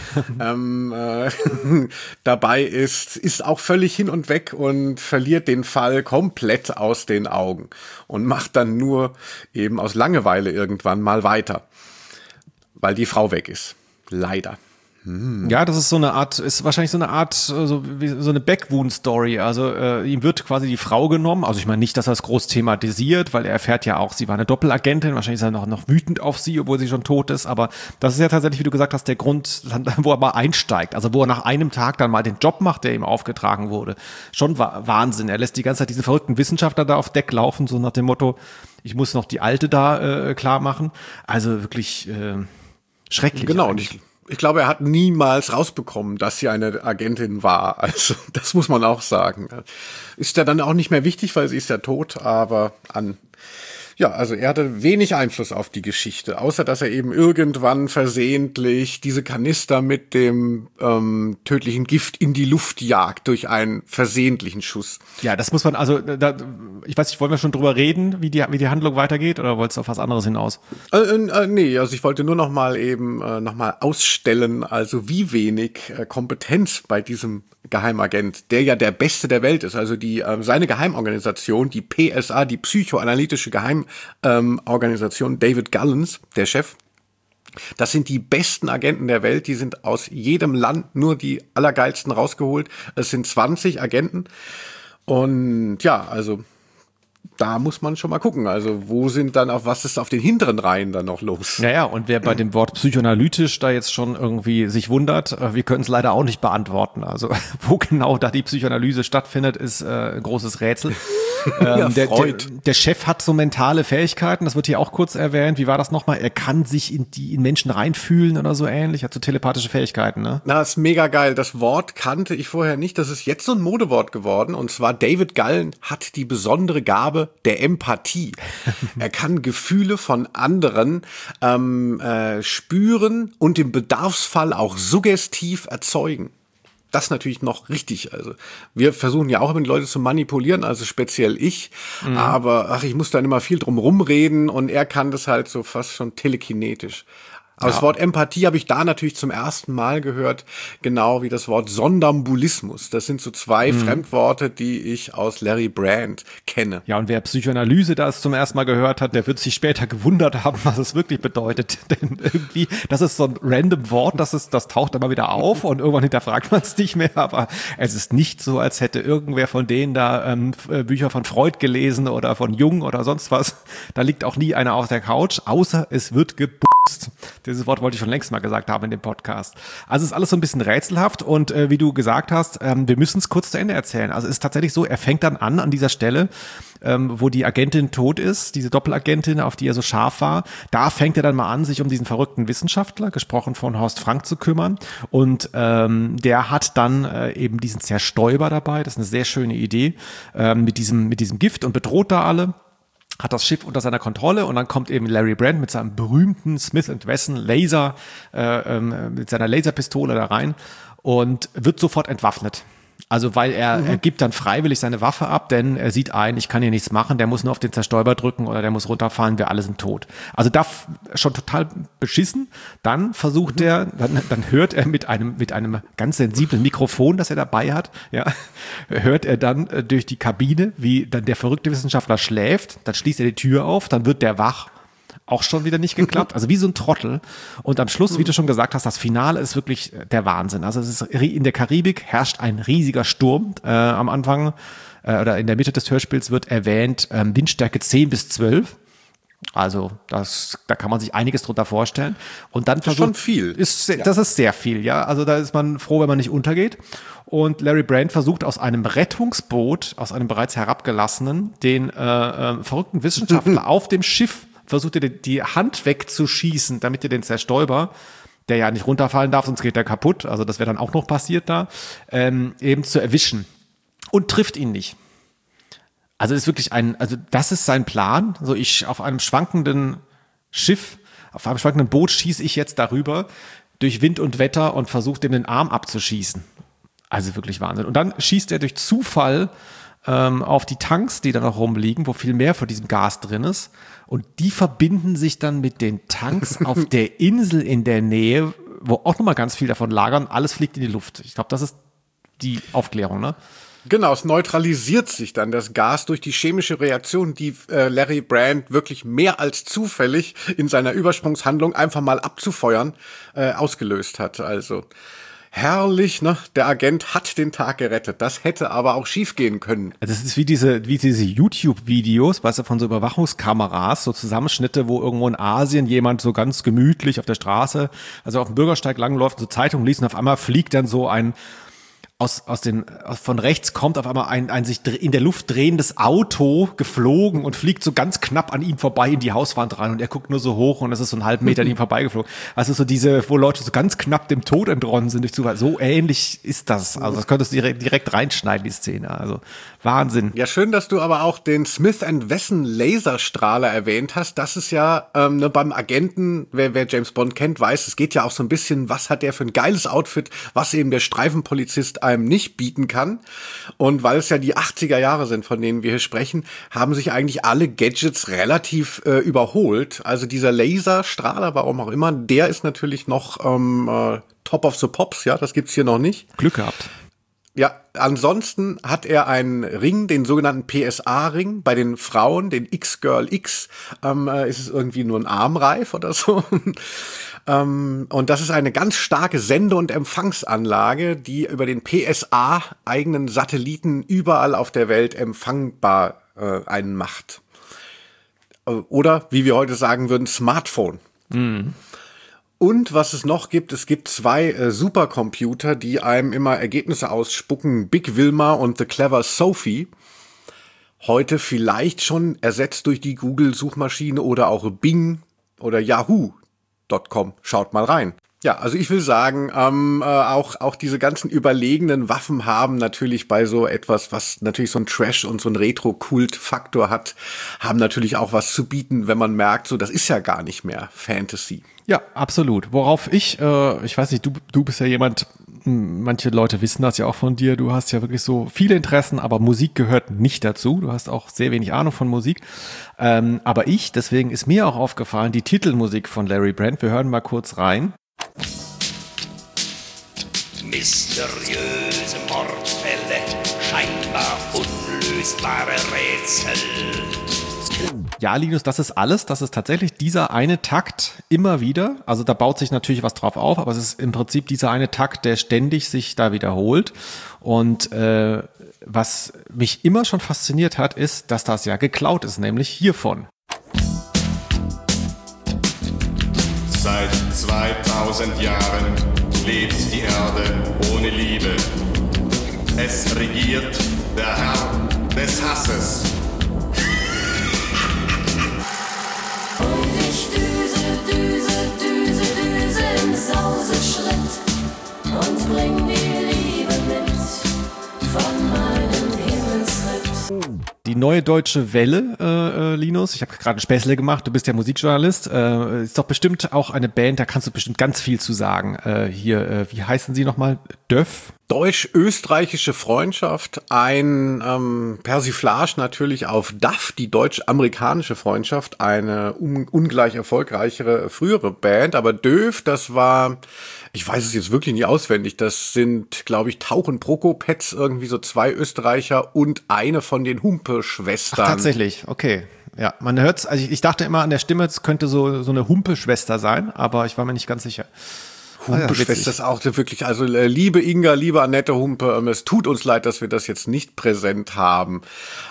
dabei ist auch völlig hin und weg und verliert den Fall komplett aus den Augen und macht dann nur eben aus Langeweile irgendwann mal weiter, weil die Frau weg ist. Leider. Ja, das ist so eine Art, so eine Backwound-Story. Also ihm wird quasi die Frau genommen. Also ich meine nicht, dass er es groß thematisiert, weil er erfährt ja auch, sie war eine Doppelagentin. Wahrscheinlich ist er noch wütend auf sie, obwohl sie schon tot ist. Aber das ist ja tatsächlich, wie du gesagt hast, der Grund, wo er mal einsteigt. Also wo er nach einem Tag dann mal den Job macht, der ihm aufgetragen wurde. Schon Wahnsinn. Er lässt die ganze Zeit diese verrückten Wissenschaftler da auf Deck laufen, so nach dem Motto, ich muss noch die Alte da klar machen. Also wirklich schrecklich. Genau, eigentlich. und ich glaube, er hat niemals rausbekommen, dass sie eine Agentin war. Also das muss man auch sagen. Ist ja dann auch nicht mehr wichtig, weil sie ist ja tot, aber also er hatte wenig Einfluss auf die Geschichte, außer dass er eben irgendwann versehentlich diese Kanister mit dem tödlichen Gift in die Luft jagt durch einen versehentlichen Schuss. Ja, das muss man, ich weiß nicht, wollen wir schon drüber reden, wie die Handlung weitergeht, oder wolltest du auf was anderes hinaus? Nee, also ich wollte nur noch mal ausstellen, also wie wenig Kompetenz bei diesem Geheimagent, der ja der Beste der Welt ist, also seine Geheimorganisation, die PSA, die psychoanalytische Geheimorganisation, David Gullens, der Chef, das sind die besten Agenten der Welt, die sind aus jedem Land nur die allergeilsten rausgeholt. Es sind 20 Agenten und ja, also da muss man schon mal gucken. Also was ist auf den hinteren Reihen dann noch los? Ja, und wer bei dem Wort psychoanalytisch da jetzt schon irgendwie sich wundert, wir können es leider auch nicht beantworten. Also wo genau da die Psychoanalyse stattfindet, ist ein großes Rätsel. Der Chef hat so mentale Fähigkeiten, das wird hier auch kurz erwähnt. Wie war das nochmal? Er kann sich in Menschen reinfühlen oder so ähnlich, hat so telepathische Fähigkeiten, ne? Na, ist mega geil. Das Wort kannte ich vorher nicht. Das ist jetzt so ein Modewort geworden. Und zwar David Gullen hat die besondere Gabe der Empathie. Er kann Gefühle von anderen spüren und im Bedarfsfall auch suggestiv erzeugen. Das natürlich noch richtig. Also wir versuchen ja auch immer die Leute zu manipulieren, also speziell ich. Aber ich muss dann immer viel drum rumreden und er kann das halt so fast schon telekinetisch. Aber das Wort Empathie habe ich da natürlich zum ersten Mal gehört, genau wie das Wort Somnambulismus. Das sind so 2 Fremdworte, die ich aus Larry Brand kenne. Ja, und wer Psychoanalyse das zum ersten Mal gehört hat, der wird sich später gewundert haben, was es wirklich bedeutet. Denn irgendwie, das ist so ein random Wort, das taucht immer wieder auf und irgendwann hinterfragt man es nicht mehr. Aber es ist nicht so, als hätte irgendwer von denen da Bücher von Freud gelesen oder von Jung oder sonst was. Da liegt auch nie einer auf der Couch, außer es wird Dieses Wort wollte ich schon längst mal gesagt haben in dem Podcast. Also es ist alles so ein bisschen rätselhaft und wie du gesagt hast, wir müssen es kurz zu Ende erzählen. Also es ist tatsächlich so, er fängt dann an dieser Stelle, wo die Agentin tot ist, diese Doppelagentin, auf die er so scharf war. Da fängt er dann mal an, sich um diesen verrückten Wissenschaftler, gesprochen von Horst Frank, zu kümmern. Und der hat dann eben diesen Zerstäuber dabei. Das ist eine sehr schöne Idee mit diesem Gift und bedroht da alle. Hat das Schiff unter seiner Kontrolle und dann kommt eben Larry Brand mit seinem berühmten Smith & Wesson Laser, mit seiner Laserpistole da rein und wird sofort entwaffnet. Also weil er gibt dann freiwillig seine Waffe ab, denn er sieht ein, ich kann hier nichts machen, der muss nur auf den Zerstäuber drücken oder der muss runterfallen, wir alle sind tot. Also da schon total beschissen. Dann versucht er, dann hört er mit einem ganz sensiblen Mikrofon, das er dabei hat, ja, hört er dann durch die Kabine, wie dann der verrückte Wissenschaftler schläft, dann schließt er die Tür auf, dann wird der wach. Auch schon wieder nicht geklappt, also wie so ein Trottel. Und am Schluss, wie du schon gesagt hast, das Finale ist wirklich der Wahnsinn. Also es ist in der Karibik herrscht ein riesiger Sturm. Am Anfang oder in der Mitte des Hörspiels wird erwähnt Windstärke 10 bis 12. Also da kann man sich einiges drunter vorstellen. Und dann das ist schon viel. Das ist sehr viel, ja. Also da ist man froh, wenn man nicht untergeht. Und Larry Brand versucht aus einem Rettungsboot, aus einem bereits herabgelassenen, den verrückten Wissenschaftler auf dem Schiff versucht er die Hand wegzuschießen, damit er den Zerstäuber, der ja nicht runterfallen darf, sonst geht er kaputt, also das wäre dann auch noch passiert da, eben zu erwischen und trifft ihn nicht. Also ist wirklich das ist sein Plan. So auf einem schwankenden Schiff, auf einem schwankenden Boot schieße ich jetzt darüber durch Wind und Wetter und versuche dem den Arm abzuschießen. Also wirklich Wahnsinn. Und dann schießt er durch Zufall auf die Tanks, die da noch rumliegen, wo viel mehr von diesem Gas drin ist. Und die verbinden sich dann mit den Tanks auf der Insel in der Nähe, wo auch nochmal ganz viel davon lagern. Alles fliegt in die Luft. Ich glaube, das ist die Aufklärung, ne? Genau, es neutralisiert sich dann das Gas durch die chemische Reaktion, die Larry Brand wirklich mehr als zufällig in seiner Übersprungshandlung einfach mal abzufeuern ausgelöst hat. Also herrlich, ne? Der Agent hat den Tag gerettet. Das hätte aber auch schief gehen können. Das ist wie diese YouTube-Videos, weißt du, von so Überwachungskameras, so Zusammenschnitte, wo irgendwo in Asien jemand so ganz gemütlich auf der Straße, also auf dem Bürgersteig langläuft, so Zeitung liest und auf einmal fliegt dann so ein von rechts kommt auf einmal ein sich in der Luft drehendes Auto geflogen und fliegt so ganz knapp an ihm vorbei in die Hauswand rein und er guckt nur so hoch und es ist so einen halben Meter an ihm vorbeigeflogen. Also so wo Leute so ganz knapp dem Tod entronnen sind durch Zufall. So ähnlich ist das. Also das könntest du direkt reinschneiden, die Szene. Also Wahnsinn. Ja, schön, dass du aber auch den Smith & Wesson Laserstrahler erwähnt hast. Das ist ja beim Agenten, wer James Bond kennt, weiß, es geht ja auch so ein bisschen, was hat der für ein geiles Outfit, was eben der Streifenpolizist einem nicht bieten kann. Und weil es ja die 80er Jahre sind, von denen wir hier sprechen, haben sich eigentlich alle Gadgets relativ überholt. Also dieser Laserstrahler, warum auch immer, der ist natürlich noch Top of the Pops, ja, das gibt's hier noch nicht. Glück gehabt. Ja, ansonsten hat er einen Ring, den sogenannten PSA-Ring. Bei den Frauen, den X-Girl X, ist es irgendwie nur ein Armreif oder so. Und das ist eine ganz starke Sende- und Empfangsanlage, die über den PSA-eigenen Satelliten überall auf der Welt empfangbar einen macht. Oder, wie wir heute sagen würden, Smartphone. Mhm. Und was es noch gibt, es gibt 2 Supercomputer, die einem immer Ergebnisse ausspucken. Big Wilma und The Clever Sophie. Heute vielleicht schon ersetzt durch die Google-Suchmaschine oder auch Bing oder Yahoo.com. Schaut mal rein. Ja, also ich will sagen, auch diese ganzen überlegenen Waffen haben natürlich bei so etwas, was natürlich so ein Trash und so ein Retro-Kult-Faktor hat, haben natürlich auch was zu bieten, wenn man merkt, so das ist ja gar nicht mehr Fantasy. Ja, absolut. Worauf ich weiß nicht, du bist ja jemand, manche Leute wissen das ja auch von dir, du hast ja wirklich so viele Interessen, aber Musik gehört nicht dazu. Du hast auch sehr wenig Ahnung von Musik. Aber deswegen ist mir auch aufgefallen, die Titelmusik von Larry Brand. Wir hören mal kurz rein. Mysteriöse Mordfälle, scheinbar unlösbare Rätsel. Ja, Linus, das ist alles. Das ist tatsächlich dieser eine Takt immer wieder. Also da baut sich natürlich was drauf auf, aber es ist im Prinzip dieser eine Takt, der ständig sich da wiederholt. Und was mich immer schon fasziniert hat, ist, dass das ja geklaut ist, nämlich hiervon. Seit 2000 Jahren lebt die Erde ohne Liebe. Es regiert der Herr des Hasses. Und ich düse im Sauseschritt und bring die Liebe mit von meinem Himmelsritt. Die Neue Deutsche Welle, Linus, ich habe gerade ein Späßle gemacht, du bist ja Musikjournalist, ist doch bestimmt auch eine Band, da kannst du bestimmt ganz viel zu sagen. Wie heißen sie nochmal? Döff? deutsch-österreichische Freundschaft, ein Persiflage natürlich auf DAF, die deutsch-amerikanische Freundschaft, eine ungleich erfolgreichere frühere Band, aber Döf, das war, ich weiß es jetzt wirklich nicht auswendig, das sind, glaube ich, Tauchen Prokopetz, irgendwie so 2 Österreicher und eine von den Humpe-Schwestern. Ach, tatsächlich, okay. Ja, man hört's, also ich dachte immer an der Stimme, es könnte so eine Humpe-Schwester sein, aber ich war mir nicht ganz sicher. Humpe-Schwester ist auch wirklich, also liebe Inga, liebe Annette Humpe, es tut uns leid, dass wir das jetzt nicht präsent haben,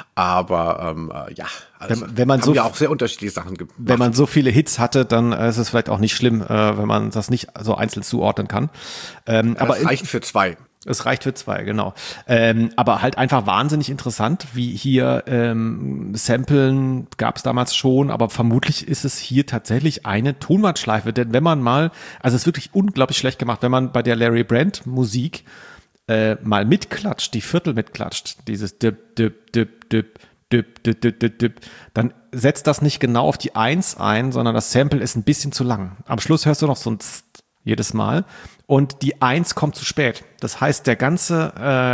aber ja, also wenn man haben so ja auch sehr unterschiedliche Sachen gemacht. Wenn man so viele Hits hatte, dann ist es vielleicht auch nicht schlimm, wenn man das nicht so einzeln zuordnen kann. Aber es reicht für 2. Es reicht für 2, genau. Aber halt einfach wahnsinnig interessant, wie hier Samplen gab es damals schon, aber vermutlich ist es hier tatsächlich eine Tonbandschleife. Denn wenn man mal, also es ist wirklich unglaublich schlecht gemacht, wenn man bei der Larry Brand Musik mal mitklatscht, die Viertel mitklatscht, dieses Dip, Dip, Dip, Dip, Dip, Dip, Dip, Dip, Dip, dann setzt das nicht genau auf die 1 ein, sondern das Sample ist ein bisschen zu lang. Am Schluss hörst du noch so ein Tst jedes Mal. Und die 1 kommt zu spät. Das heißt, der ganze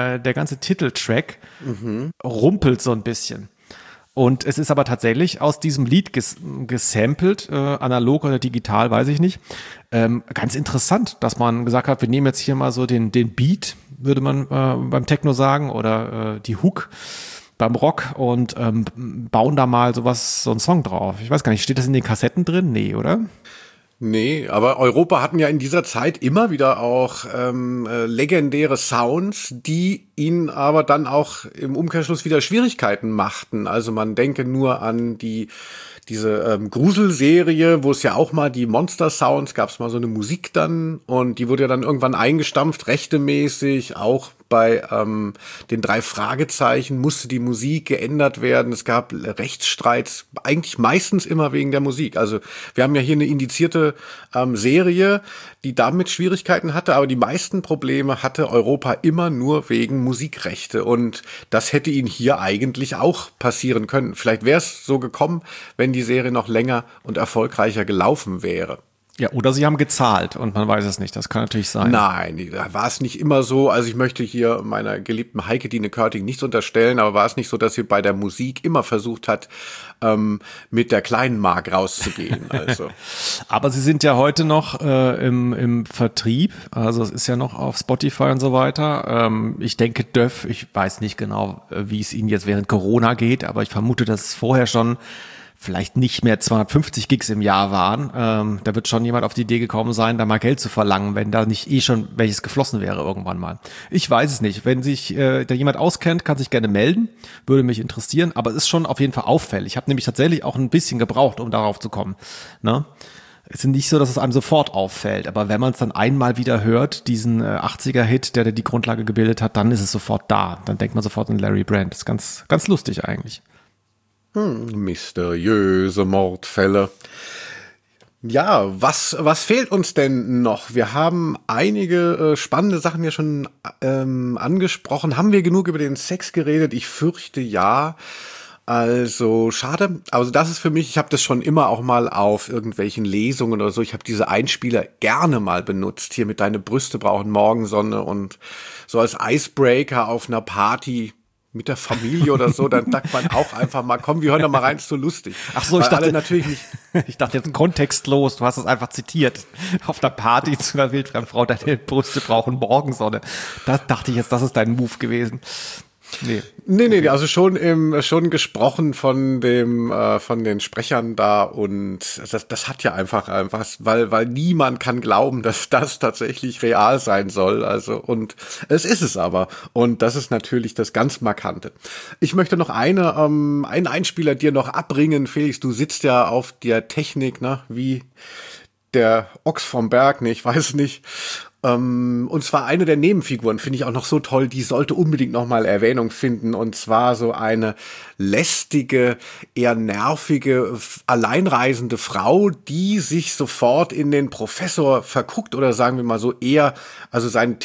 Titeltrack rumpelt so ein bisschen. Und es ist aber tatsächlich aus diesem Lied gesampelt, analog oder digital, weiß ich nicht. Ganz interessant, dass man gesagt hat, wir nehmen jetzt hier mal so den Beat, würde man beim Techno sagen, oder die Hook beim Rock und bauen da mal so einen Song drauf. Ich weiß gar nicht, steht das in den Kassetten drin? Nee, oder? Nee, aber Europa hatten ja in dieser Zeit immer wieder auch legendäre Sounds, die ihnen aber dann auch im Umkehrschluss wieder Schwierigkeiten machten. Also man denke nur an diese Gruselserie, wo es ja auch mal die Monster-Sounds, gab es mal so eine Musik dann und die wurde ja dann irgendwann eingestampft, rechtemäßig, auch bei den 3 Fragezeichen musste die Musik geändert werden. Es gab Rechtsstreits, eigentlich meistens immer wegen der Musik. Also wir haben ja hier eine indizierte Serie, die damit Schwierigkeiten hatte, aber die meisten Probleme hatte Europa immer nur wegen Musikrechte. Und das hätte ihnen hier eigentlich auch passieren können. Vielleicht wäre es so gekommen, wenn die Serie noch länger und erfolgreicher gelaufen wäre. Ja, oder sie haben gezahlt und man weiß es nicht. Das kann natürlich sein. Nein, da war es nicht immer so. Also ich möchte hier meiner geliebten Heike-Dine Körting nichts unterstellen, aber war es nicht so, dass sie bei der Musik immer versucht hat, mit der kleinen Mark rauszugehen. Also. Aber sie sind ja heute noch im Vertrieb. Also es ist ja noch auf Spotify und so weiter. Ich denke, Döff, ich weiß nicht genau, wie es ihnen jetzt während Corona geht, aber ich vermute, dass es vorher schon vielleicht nicht mehr 250 Gigs im Jahr waren. Da wird schon jemand auf die Idee gekommen sein, da mal Geld zu verlangen, wenn da nicht schon welches geflossen wäre irgendwann mal. Ich weiß es nicht. Wenn sich da jemand auskennt, kann sich gerne melden. Würde mich interessieren. Aber es ist schon auf jeden Fall auffällig. Ich habe nämlich tatsächlich auch ein bisschen gebraucht, um darauf zu kommen. Ne? Es ist nicht so, dass es einem sofort auffällt. Aber wenn man es dann einmal wieder hört, diesen 80er-Hit, der die Grundlage gebildet hat, dann ist es sofort da. Dann denkt man sofort an Larry Brand. Das ist ganz, ganz lustig eigentlich. Mysteriöse Mordfälle. Ja, was fehlt uns denn noch? Wir haben einige spannende Sachen ja schon angesprochen. Haben wir genug über den Sex geredet? Ich fürchte ja. Also schade. Also das ist für mich, ich habe das schon immer auch mal auf irgendwelchen Lesungen oder so. Ich habe diese Einspieler gerne mal benutzt. Hier mit Deine Brüste brauchen Morgensonne und so als Icebreaker auf einer Party mit der Familie oder so, dann sagt man auch einfach mal, komm, wir hören da mal rein, ist so lustig. Ach so, ich dachte natürlich nicht. Ich dachte jetzt kontextlos, du hast es einfach zitiert. Auf der Party zu einer wildfremden Frau, Deine Brüste brauchen Morgensonne. Da dachte ich jetzt, das ist dein Move gewesen. Nee, also schon gesprochen von den Sprechern da und das hat ja einfach weil niemand kann glauben, dass das tatsächlich real sein soll, also und es ist es aber und das ist natürlich das ganz Markante. Ich möchte noch einen Einspieler dir noch abbringen, Felix, du sitzt ja auf der Technik, ne, wie der Ochs vom Berg, ne, ich weiß nicht. Und zwar eine der Nebenfiguren finde ich auch noch so toll, die sollte unbedingt nochmal Erwähnung finden. Und zwar so eine lästige, eher nervige, alleinreisende Frau, die sich sofort in den Professor verguckt oder sagen wir mal so eher, also seinen Tisch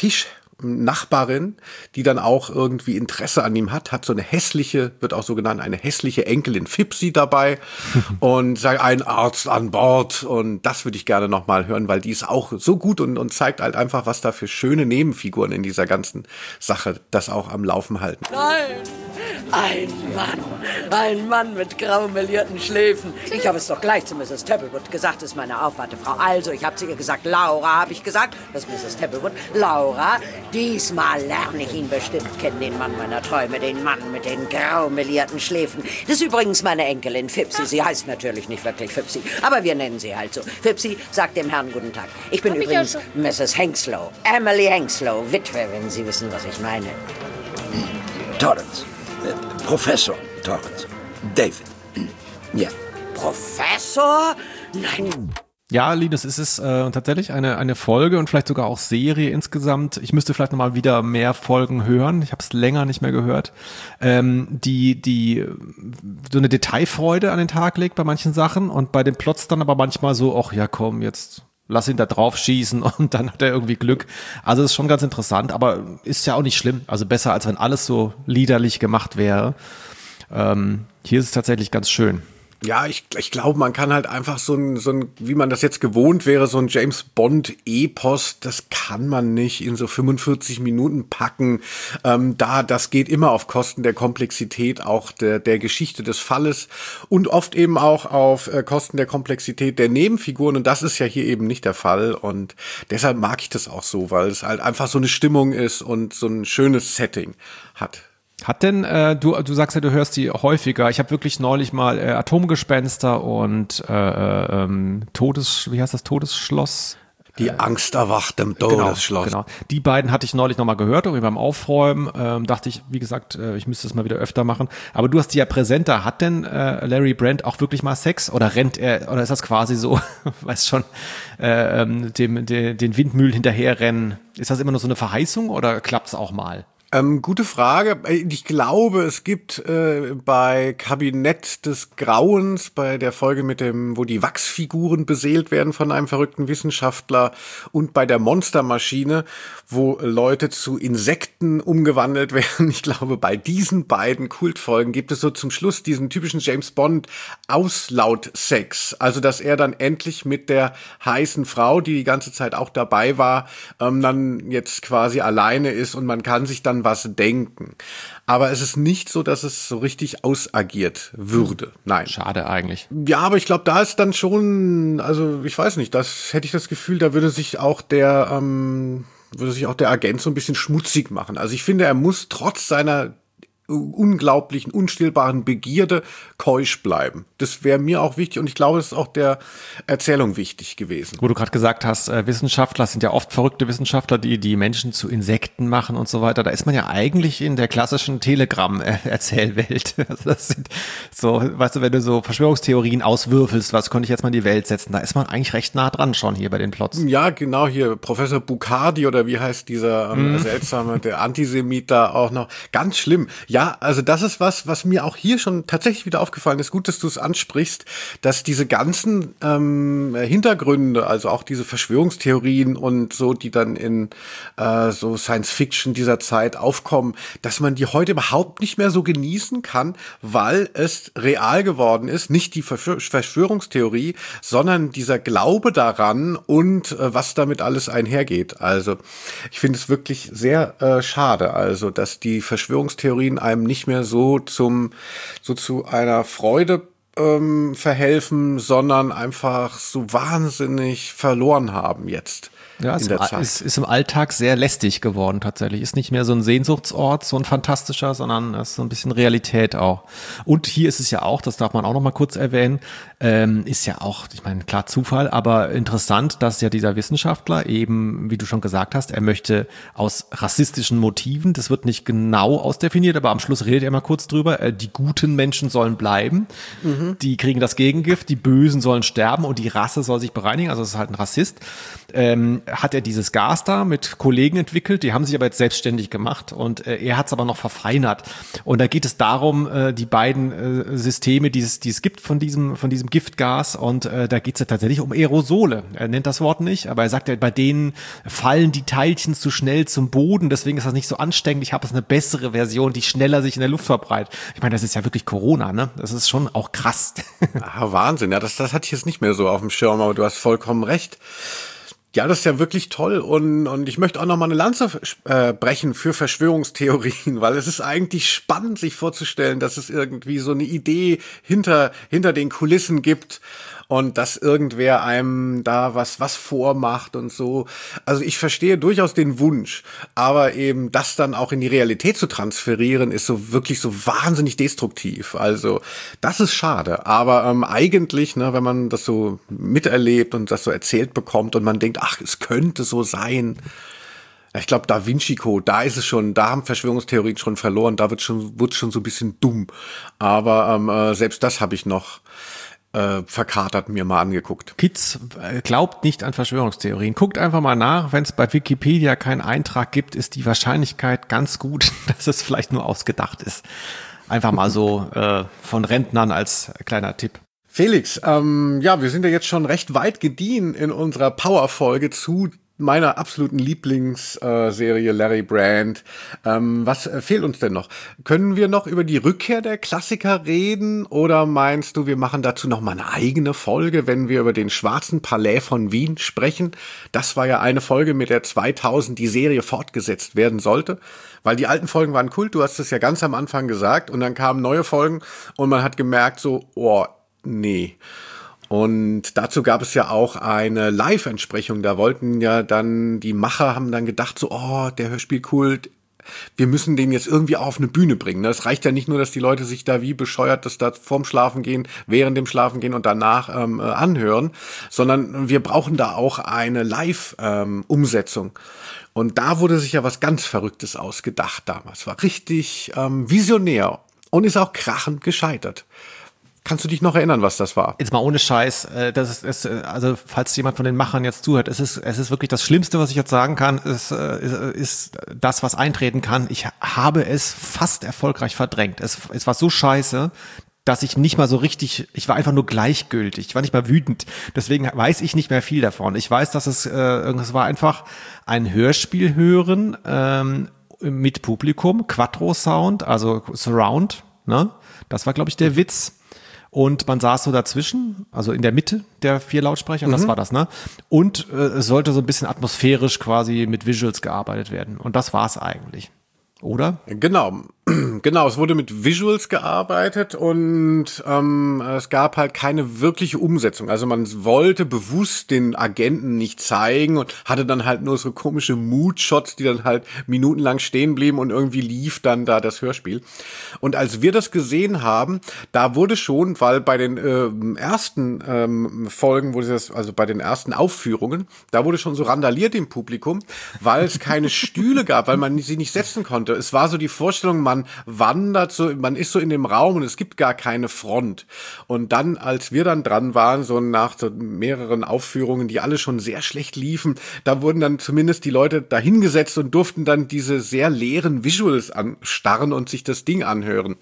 Nachbarin, die dann auch irgendwie Interesse an ihm hat so eine hässliche, wird auch so genannt, eine hässliche Enkelin Fipsi dabei und sagt, ein Arzt an Bord, und das würde ich gerne nochmal hören, weil die ist auch so gut und zeigt halt einfach, was da für schöne Nebenfiguren in dieser ganzen Sache das auch am Laufen halten. Nein, ein Mann mit grau melierten Schläfen. Ich habe es doch gleich zu Mrs. Tapplewood gesagt, ist meine Aufwartefrau. Also, ich habe zu ihr gesagt, Laura, habe ich gesagt, das ist Mrs. Tapplewood. Laura, diesmal lerne ich ihn bestimmt kennen, den Mann meiner Träume, den Mann mit den grau melierten Schläfen. Das ist übrigens meine Enkelin Fipsi. Sie heißt natürlich nicht wirklich Fipsi, aber wir nennen sie halt so. Fipsi, sagt dem Herrn guten Tag. Ich bin übrigens Mrs. Henslow, Emily Henslow, Witwe, wenn Sie wissen, was ich meine. Torrance. Professor Torrance. David. Ja. Professor? Nein. Ja, Linus, es ist tatsächlich eine Folge und vielleicht sogar auch Serie insgesamt. Ich müsste vielleicht nochmal wieder mehr Folgen hören. Ich habe es länger nicht mehr gehört. Die so eine Detailfreude an den Tag legt bei manchen Sachen und bei den Plots dann aber manchmal so, ach ja komm, jetzt lass ihn da drauf schießen und dann hat er irgendwie Glück. Also das ist schon ganz interessant, aber ist ja auch nicht schlimm. Also besser, als wenn alles so liederlich gemacht wäre. Hier ist es tatsächlich ganz schön. Ja, ich glaube, man kann halt einfach so ein, wie man das jetzt gewohnt wäre, so ein James-Bond-Epos, das kann man nicht in so 45 Minuten packen. Das geht immer auf Kosten der Komplexität auch der Geschichte des Falles und oft eben auch auf Kosten der Komplexität der Nebenfiguren, und das ist ja hier eben nicht der Fall, und deshalb mag ich das auch so, weil es halt einfach so eine Stimmung ist und so ein schönes Setting hat. Hat denn, du sagst ja, du hörst die häufiger. Ich habe wirklich neulich mal Atomgespenster und Todesschloss? Die Angst erwacht im Todesschloss. Genau. Die beiden hatte ich neulich nochmal gehört, irgendwie beim Aufräumen. Dachte ich, wie gesagt, ich müsste es mal wieder öfter machen. Aber du hast die ja präsenter. Hat denn Larry Brand auch wirklich mal Sex? Oder rennt er, oder ist das quasi so, weißt schon, den Windmühlen hinterherrennen? Ist das immer nur so eine Verheißung oder klappt's auch mal? Gute Frage. Ich glaube, es gibt bei Kabinett des Grauens, bei der Folge wo die Wachsfiguren beseelt werden von einem verrückten Wissenschaftler, und bei der Monstermaschine, wo Leute zu Insekten umgewandelt werden. Ich glaube, bei diesen beiden Kultfolgen gibt es so zum Schluss diesen typischen James Bond Auslaut-Sex. Also, dass er dann endlich mit der heißen Frau, die ganze Zeit auch dabei war, dann jetzt quasi alleine ist und man kann sich dann was denken. Aber es ist nicht so, dass es so richtig ausagiert würde. Nein. Schade eigentlich. Ja, aber ich glaube, da ist dann schon, also ich weiß nicht, das hätte ich das Gefühl, da würde sich auch der Agent so ein bisschen schmutzig machen. Also ich finde, er muss trotz seiner unglaublichen, unstillbaren Begierde keusch bleiben. Das wäre mir auch wichtig, und ich glaube, es ist auch der Erzählung wichtig gewesen. Wo du gerade gesagt hast, Wissenschaftler sind ja oft verrückte Wissenschaftler, die Menschen zu Insekten machen und so weiter. Da ist man ja eigentlich in der klassischen Telegram-Erzählwelt. Also das sind so, weißt du, wenn du so Verschwörungstheorien auswürfelst, was könnte ich jetzt mal in die Welt setzen, da ist man eigentlich recht nah dran schon hier bei den Plots. Ja, genau, hier Professor Bucardi oder wie heißt dieser seltsame, der Antisemit da auch noch. Ganz schlimm. Ja, also das ist was mir auch hier schon tatsächlich wieder aufgefallen ist. Gut, dass du es ansprichst, dass diese ganzen Hintergründe, also auch diese Verschwörungstheorien und so, die dann in so Science-Fiction dieser Zeit aufkommen, dass man die heute überhaupt nicht mehr so genießen kann, weil es real geworden ist. Nicht die Verschwörungstheorie, sondern dieser Glaube daran und was damit alles einhergeht. Also ich finde es wirklich sehr schade, also dass die Verschwörungstheorien einem nicht mehr so zu einer Freude verhelfen, sondern einfach so wahnsinnig verloren haben jetzt. Ja, es ist im Alltag sehr lästig geworden tatsächlich. Ist nicht mehr so ein Sehnsuchtsort, so ein fantastischer, sondern es ist so ein bisschen Realität auch. Und hier ist es ja auch, das darf man auch noch mal kurz erwähnen, ist ja auch, ich meine, klar Zufall, aber interessant, dass ja dieser Wissenschaftler eben, wie du schon gesagt hast, er möchte aus rassistischen Motiven, das wird nicht genau ausdefiniert, aber am Schluss redet er mal kurz drüber, die guten Menschen sollen bleiben, die kriegen das Gegengift, die Bösen sollen sterben und die Rasse soll sich bereinigen, also es ist halt ein Rassist. hat er dieses Gas da mit Kollegen entwickelt, die haben sich aber jetzt selbstständig gemacht und er hat es aber noch verfeinert. Und da geht es darum, die beiden Systeme, die es gibt von diesem Giftgas, und da geht es ja tatsächlich um Aerosole. Er nennt das Wort nicht, aber er sagt ja, bei denen fallen die Teilchen zu schnell zum Boden, deswegen ist das nicht so ansteckend. Ich habe jetzt eine bessere Version, die schneller sich in der Luft verbreitet. Ich meine, das ist ja wirklich Corona, ne? Das ist schon auch krass. Wahnsinn, ja, das hatte ich jetzt nicht mehr so auf dem Schirm, aber du hast vollkommen recht. Ja, das ist ja wirklich toll, und ich möchte auch noch mal eine Lanze brechen für Verschwörungstheorien, weil es ist eigentlich spannend, sich vorzustellen, dass es irgendwie so eine Idee hinter den Kulissen gibt und dass irgendwer einem da was vormacht und so. Also ich verstehe durchaus den Wunsch, aber eben das dann auch in die Realität zu transferieren, ist so wirklich so wahnsinnig destruktiv. Also das ist schade, aber eigentlich, ne, wenn man das so miterlebt und das so erzählt bekommt und man denkt, ach, es könnte so sein. Ich glaube, Da Vinci Code, da ist es schon, da haben Verschwörungstheorien schon verloren, da wird schon so ein bisschen dumm. Aber selbst das habe ich noch verkatert mir mal angeguckt. Kids, glaubt nicht an Verschwörungstheorien. Guckt einfach mal nach. Wenn es bei Wikipedia keinen Eintrag gibt, ist die Wahrscheinlichkeit ganz gut, dass es vielleicht nur ausgedacht ist. Einfach mal so von Rentnern als kleiner Tipp. Felix, wir sind ja jetzt schon recht weit gediehen in unserer Power-Folge zu meiner absoluten Lieblingsserie Larry Brand. Was fehlt uns denn noch? Können wir noch über die Rückkehr der Klassiker reden, oder meinst du, wir machen dazu noch mal eine eigene Folge, wenn wir über den Schwarzen Palais von Wien sprechen? Das war ja eine Folge, mit der 2000 die Serie fortgesetzt werden sollte, weil die alten Folgen waren Kult, du hast es ja ganz am Anfang gesagt, und dann kamen neue Folgen und man hat gemerkt so, nee. Und dazu gab es ja auch eine Live-Entsprechung. Da wollten ja dann, die Macher haben dann gedacht so, der Hörspielkult, wir müssen den jetzt irgendwie auf eine Bühne bringen. Es reicht ja nicht nur, dass die Leute sich da wie bescheuert das da vorm Schlafengehen, während dem Schlafengehen und danach anhören, sondern wir brauchen da auch eine Live-Umsetzung. Und da wurde sich ja was ganz Verrücktes ausgedacht damals. War richtig visionär und ist auch krachend gescheitert. Kannst du dich noch erinnern, was das war? Jetzt mal ohne Scheiß, also falls jemand von den Machern jetzt zuhört, es ist wirklich das Schlimmste, was ich jetzt sagen kann, ist das, was eintreten kann. Ich habe es fast erfolgreich verdrängt. Es war so scheiße, dass ich nicht mal so richtig, ich war einfach nur gleichgültig, ich war nicht mal wütend. Deswegen weiß ich nicht mehr viel davon. Ich weiß, dass es war einfach ein Hörspiel hören mit Publikum, Quattro Sound, also Surround, ne? Das war, glaube ich, der Witz. Und man saß so dazwischen, also in der Mitte der 4 Lautsprecher, das war das, ne? Und es sollte so ein bisschen atmosphärisch quasi mit Visuals gearbeitet werden. Und das war's eigentlich. Oder? Genau, es wurde mit Visuals gearbeitet und es gab halt keine wirkliche Umsetzung. Also man wollte bewusst den Agenten nicht zeigen und hatte dann halt nur so komische Mood-Shots, die dann halt minutenlang stehen blieben, und irgendwie lief dann da das Hörspiel. Und als wir das gesehen haben, da wurde schon, weil bei den ersten Folgen, also bei den ersten Aufführungen, da wurde schon so randaliert im Publikum, weil es keine Stühle gab, weil man sie nicht setzen konnte. Es war so die Vorstellung, man wandert so, man ist so in dem Raum und es gibt gar keine Front. Und dann, als wir dann dran waren, so nach so mehreren Aufführungen, die alle schon sehr schlecht liefen, da wurden dann zumindest die Leute dahingesetzt und durften dann diese sehr leeren Visuals anstarren und sich das Ding anhören.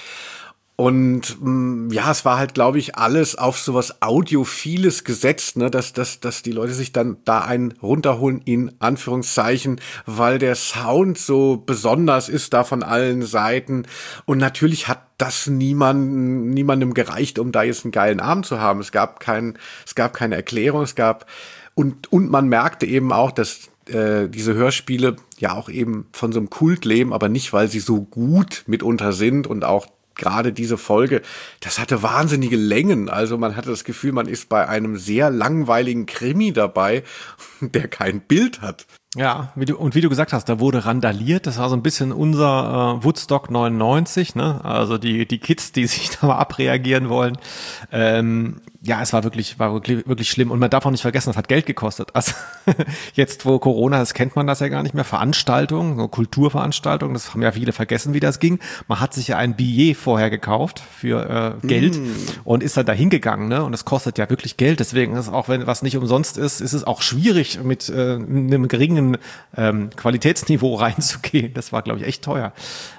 Und es war halt, glaube ich, alles auf sowas Audiophiles gesetzt, ne, dass die Leute sich dann da einen runterholen, in Anführungszeichen, weil der Sound so besonders ist da von allen Seiten. Und natürlich hat das niemandem gereicht, um da jetzt einen geilen Abend zu haben. Es gab keine Erklärung, und man merkte eben auch, dass diese Hörspiele ja auch eben von so einem Kult leben, aber nicht, weil sie so gut mitunter sind, und auch gerade diese Folge, das hatte wahnsinnige Längen. Also man hatte das Gefühl, man ist bei einem sehr langweiligen Krimi dabei, der kein Bild hat. Ja, wie du gesagt hast, da wurde randaliert. Das war so ein bisschen unser Woodstock 99, ne? Also die Kids, die sich da mal abreagieren wollen. ja, es war wirklich schlimm. Und man darf auch nicht vergessen, das hat Geld gekostet. Also jetzt, wo Corona ist, kennt man das ja gar nicht mehr. Veranstaltungen, so Kulturveranstaltungen, das haben ja viele vergessen, wie das ging. Man hat sich ja ein Billet vorher gekauft für Geld und ist dann da hingegangen, ne? Und das kostet ja wirklich Geld. Deswegen ist auch, wenn was nicht umsonst ist, ist es auch schwierig, mit einem geringen Qualitätsniveau reinzugehen. Das war, glaube ich, echt teuer.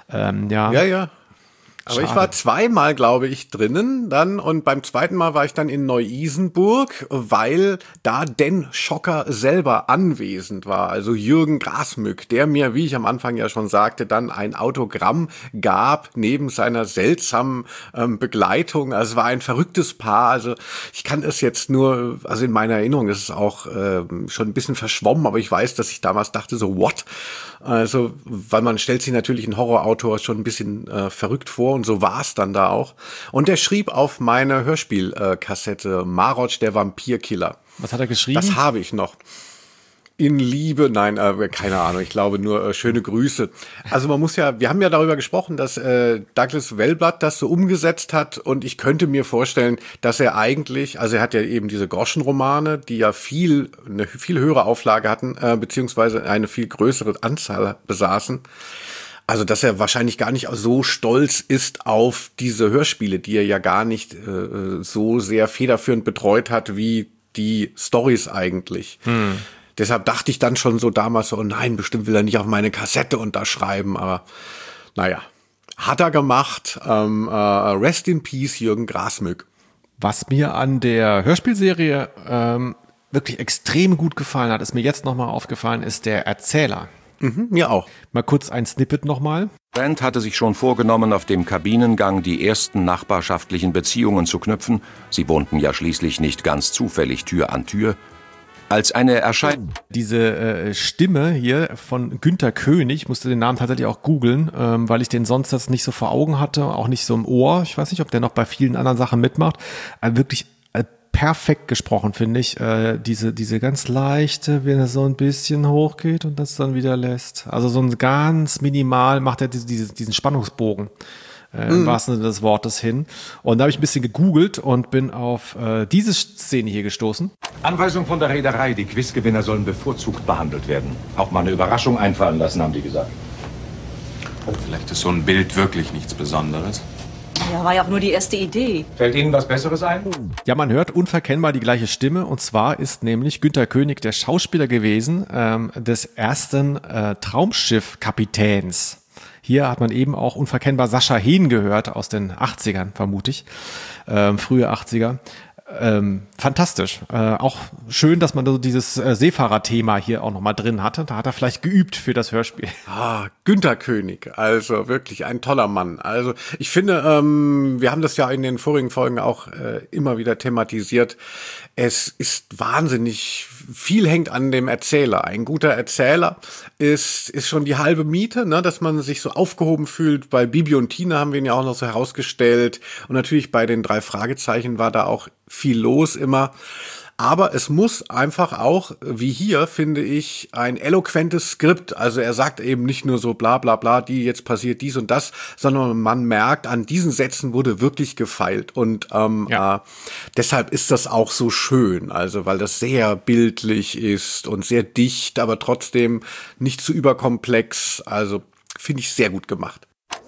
Ja. Aber ich war zweimal, glaube ich, drinnen dann und beim zweiten Mal war ich dann in Neu-Isenburg, weil da Dan Schocker selber anwesend war, also Jürgen Grasmück, der mir, wie ich am Anfang ja schon sagte, dann ein Autogramm gab, neben seiner seltsamen Begleitung. Also es war ein verrücktes Paar, also ich kann es jetzt nur, also in meiner Erinnerung ist es auch schon ein bisschen verschwommen, aber ich weiß, dass ich damals dachte so, what? Also, weil man stellt sich natürlich einen Horrorautor schon ein bisschen verrückt vor und so war es dann da auch. Und der schrieb auf meine Hörspielkassette Marotsch, der Vampirkiller. Was hat er geschrieben? Das habe ich noch. In Liebe, nein, keine Ahnung, ich glaube nur schöne Grüße. Also man muss ja, wir haben ja darüber gesprochen, dass Douglas Wellblatt das so umgesetzt hat und ich könnte mir vorstellen, dass er eigentlich, also er hat ja eben diese Groschenromane, die ja eine viel höhere Auflage hatten, beziehungsweise eine viel größere Anzahl besaßen. Also, dass er wahrscheinlich gar nicht so stolz ist auf diese Hörspiele, die er ja gar nicht so sehr federführend betreut hat, wie die Storys eigentlich. Deshalb dachte ich dann schon so damals so, oh nein, bestimmt will er nicht auf meine Kassette unterschreiben, aber naja, hat er gemacht. Rest in Peace, Jürgen Grasmück. Was mir an der Hörspielserie wirklich extrem gut gefallen hat, ist mir jetzt nochmal aufgefallen, ist der Erzähler. Mir auch. Mal kurz ein Snippet nochmal. Brand hatte sich schon vorgenommen, auf dem Kabinengang die ersten nachbarschaftlichen Beziehungen zu knüpfen. Sie wohnten ja schließlich nicht ganz zufällig Tür an Tür. Als eine Erscheinung. Diese Stimme hier von Günter König, ich musste den Namen tatsächlich auch googeln, weil ich den sonst jetzt nicht so vor Augen hatte, auch nicht so im Ohr. Ich weiß nicht, ob der noch bei vielen anderen Sachen mitmacht. Wirklich perfekt gesprochen, finde ich. Diese ganz leichte, wenn er so ein bisschen hochgeht und das dann wieder lässt. Also so ein ganz minimal macht er diesen Spannungsbogen. Im wahrsten Sinne des Wortes hin. Und da habe ich ein bisschen gegoogelt und bin auf diese Szene hier gestoßen. Anweisung von der Reederei, die Quizgewinner sollen bevorzugt behandelt werden. Auch mal eine Überraschung einfallen lassen, haben die gesagt. Vielleicht ist so ein Bild wirklich nichts Besonderes. Ja, war ja auch nur die erste Idee. Fällt Ihnen was Besseres ein? Ja, man hört unverkennbar die gleiche Stimme. Und zwar ist nämlich Günter König der Schauspieler gewesen des ersten Traumschiff-Kapitäns. Hier hat man eben auch unverkennbar Sascha Hehn gehört aus den 80ern, vermute ich. Frühe 80er. Fantastisch. Auch schön, dass man so dieses Seefahrer-Thema hier auch nochmal drin hatte. Da hat er vielleicht geübt für das Hörspiel. Günter König, also wirklich ein toller Mann. Also ich finde, wir haben das ja in den vorigen Folgen auch immer wieder thematisiert. Es ist wahnsinnig, viel hängt an dem Erzähler. Ein guter Erzähler ist schon die halbe Miete, ne, dass man sich so aufgehoben fühlt. Bei Bibi und Tina haben wir ihn ja auch noch so herausgestellt. Und natürlich bei den 3 Fragezeichen war da auch viel los immer. Aber es muss einfach auch, wie hier, finde ich, ein eloquentes Skript. Also er sagt eben nicht nur so bla bla bla, jetzt passiert dies und das, sondern man merkt, an diesen Sätzen wurde wirklich gefeilt. Und deshalb ist das auch so schön. Also weil das sehr bildlich ist und sehr dicht, aber trotzdem nicht zu überkomplex. Also finde ich sehr gut gemacht.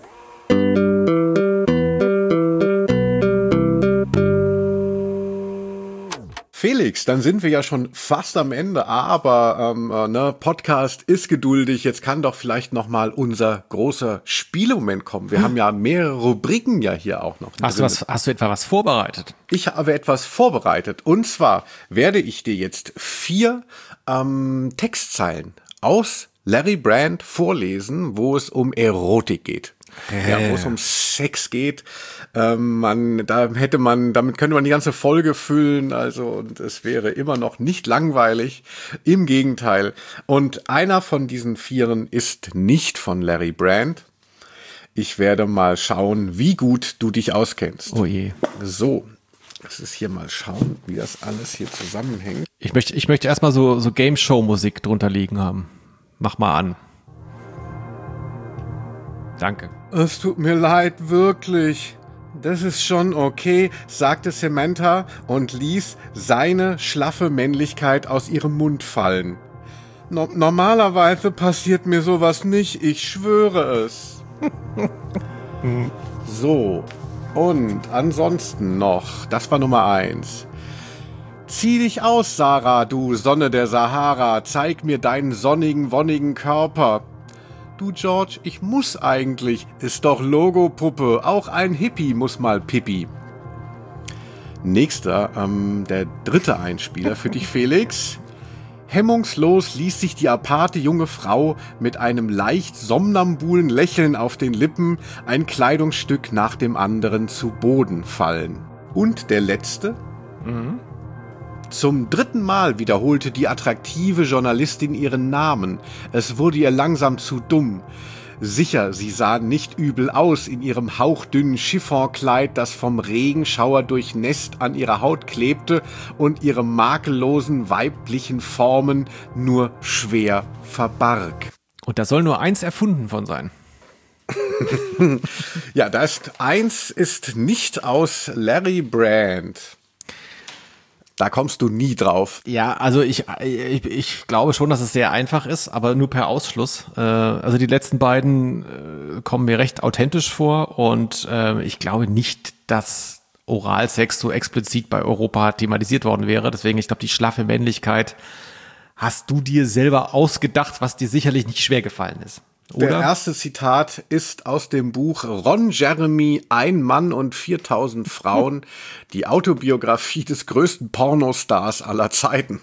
Felix, dann sind wir ja schon fast am Ende, aber Podcast ist geduldig. Jetzt kann doch vielleicht noch mal unser großer Spielmoment kommen. Wir haben ja mehrere Rubriken ja hier auch noch. Hast du etwa was vorbereitet? Ich habe etwas vorbereitet. Und zwar werde ich dir jetzt 4 Textzeilen aus Larry Brand vorlesen, wo es um Erotik geht. Ja, wo es um Sex geht. Damit könnte man die ganze Folge füllen, also, und es wäre immer noch nicht langweilig. Im Gegenteil. Und einer von diesen 4 ist nicht von Larry Brand. Ich werde mal schauen, wie gut du dich auskennst. Oh je. So. Lass es hier mal schauen, wie das alles hier zusammenhängt. Ich möchte erstmal so Game-Show-Musik drunter liegen haben. Mach mal an. Danke. Es tut mir leid, wirklich. das ist schon okay, sagte Samantha und ließ seine schlaffe Männlichkeit aus ihrem Mund fallen. Normalerweise passiert mir sowas nicht, ich schwöre es. So, und ansonsten noch, das war Nummer 1. Zieh dich aus, Sarah, du Sonne der Sahara, zeig mir deinen sonnigen, wonnigen Körper. Du, George, ich muss eigentlich, ist doch Logopuppe, auch ein Hippie muss mal Pipi. Nächster, der dritte Einspieler für dich, Felix. Hemmungslos ließ sich die aparte junge Frau mit einem leicht somnambulen Lächeln auf den Lippen ein Kleidungsstück nach dem anderen zu Boden fallen. Und der letzte? Zum 3. Mal wiederholte die attraktive Journalistin ihren Namen. Es wurde ihr langsam zu dumm. Sicher, sie sah nicht übel aus in ihrem hauchdünnen Chiffonkleid, das vom Regenschauer durchnässt an ihrer Haut klebte und ihre makellosen weiblichen Formen nur schwer verbarg. Und da soll nur eins erfunden von sein. Ja, eins ist nicht aus Larry Brand. Da kommst du nie drauf. Ja, also ich glaube schon, dass es sehr einfach ist, aber nur per Ausschluss. Also die letzten beiden kommen mir recht authentisch vor und ich glaube nicht, dass Oralsex so explizit bei Europa thematisiert worden wäre. Deswegen, ich glaube, die schlaffe Männlichkeit hast du dir selber ausgedacht, was dir sicherlich nicht schwer gefallen ist. Oder? Der erste Zitat ist aus dem Buch Ron Jeremy, Ein Mann und 4000 Frauen, die Autobiografie des größten Pornostars aller Zeiten.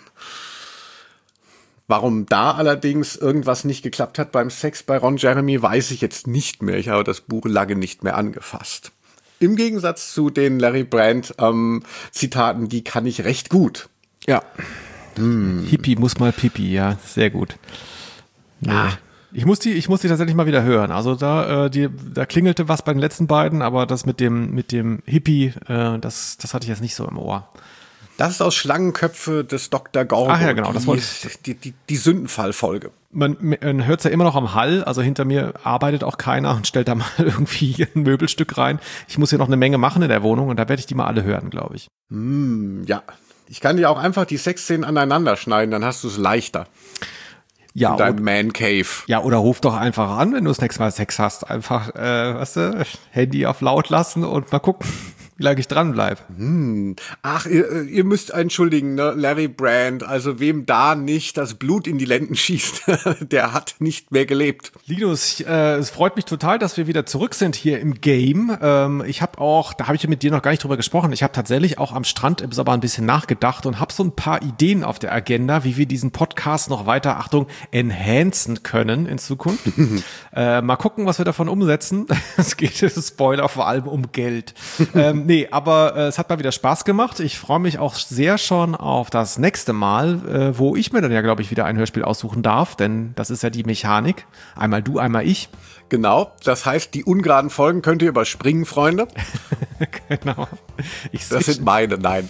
Warum da allerdings irgendwas nicht geklappt hat beim Sex bei Ron Jeremy, weiß ich jetzt nicht mehr. Ich habe das Buch lange nicht mehr angefasst. Im Gegensatz zu den Larry Brand Zitaten, die kann ich recht gut. Ja. Hippie muss mal Pipi, ja, sehr gut. Ja. Ich muss die tatsächlich mal wieder hören. Also da klingelte was bei den letzten beiden, aber das mit dem Hippie, das hatte ich jetzt nicht so im Ohr. Das ist aus Schlangenköpfe des Dr. Gorgo. Ach ja, genau. Das die Sündenfallfolge. Man hört es ja immer noch am Hall. Also hinter mir arbeitet auch keiner und stellt da mal irgendwie ein Möbelstück rein. Ich muss hier noch eine Menge machen in der Wohnung und da werde ich die mal alle hören, glaube ich. Ja. Ich kann dir auch einfach die Sexszenen aneinander schneiden, dann hast du es leichter. Ja, in deinem Man Cave. Ja, oder ruf doch einfach an, wenn du das nächste Mal Sex hast. Einfach, Handy auf laut lassen und mal gucken, wie lange ich dranbleibe. Ach, ihr müsst entschuldigen, ne? Larry Brand, also wem da nicht das Blut in die Lenden schießt, der hat nicht mehr gelebt. Linus, es freut mich total, dass wir wieder zurück sind hier im Game. Ich habe auch, da habe ich mit dir noch gar nicht drüber gesprochen, ich habe tatsächlich auch am Strand im Sommer ein bisschen nachgedacht und habe so ein paar Ideen auf der Agenda, wie wir diesen Podcast noch weiter, Achtung, enhancen können in Zukunft. Mal gucken, was wir davon umsetzen. Es geht, Spoiler, vor allem um Geld. Nee, aber es hat mal wieder Spaß gemacht. Ich freue mich auch sehr schon auf das nächste Mal, wo ich mir dann ja, glaube ich, wieder ein Hörspiel aussuchen darf, denn das ist ja die Mechanik. Einmal du, einmal ich. Genau, das heißt, die ungeraden Folgen könnt ihr überspringen, Freunde. Genau. Das sind meine, nein.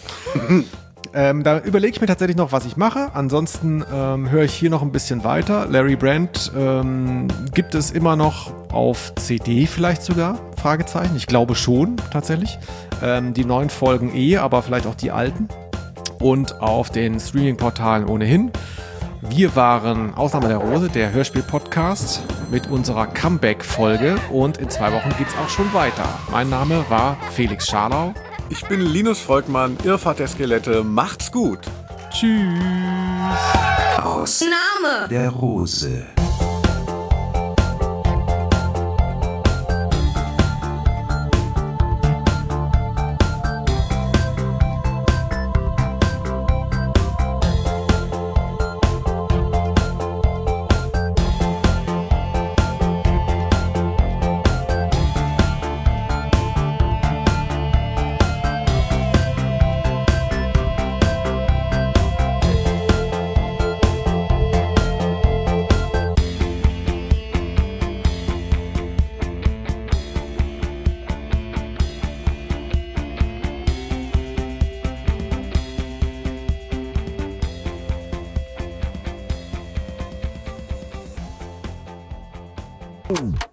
Da überlege ich mir tatsächlich noch, was ich mache. Ansonsten höre ich hier noch ein bisschen weiter. Larry Brand gibt es immer noch auf CD vielleicht sogar? Fragezeichen. Ich glaube schon, tatsächlich. Die neuen Folgen aber vielleicht auch die alten. Und auf den Streaming-Portalen ohnehin. Wir waren Ausnahme der Rose, der Hörspiel-Podcast mit unserer Comeback-Folge. Und in 2 Wochen geht's auch schon weiter. Mein Name war Felix Scharlau. Ich bin Linus Volkmann, Irrfahrt der Skelette. Macht's gut. Tschüss. Aus Name der Rose. Oh.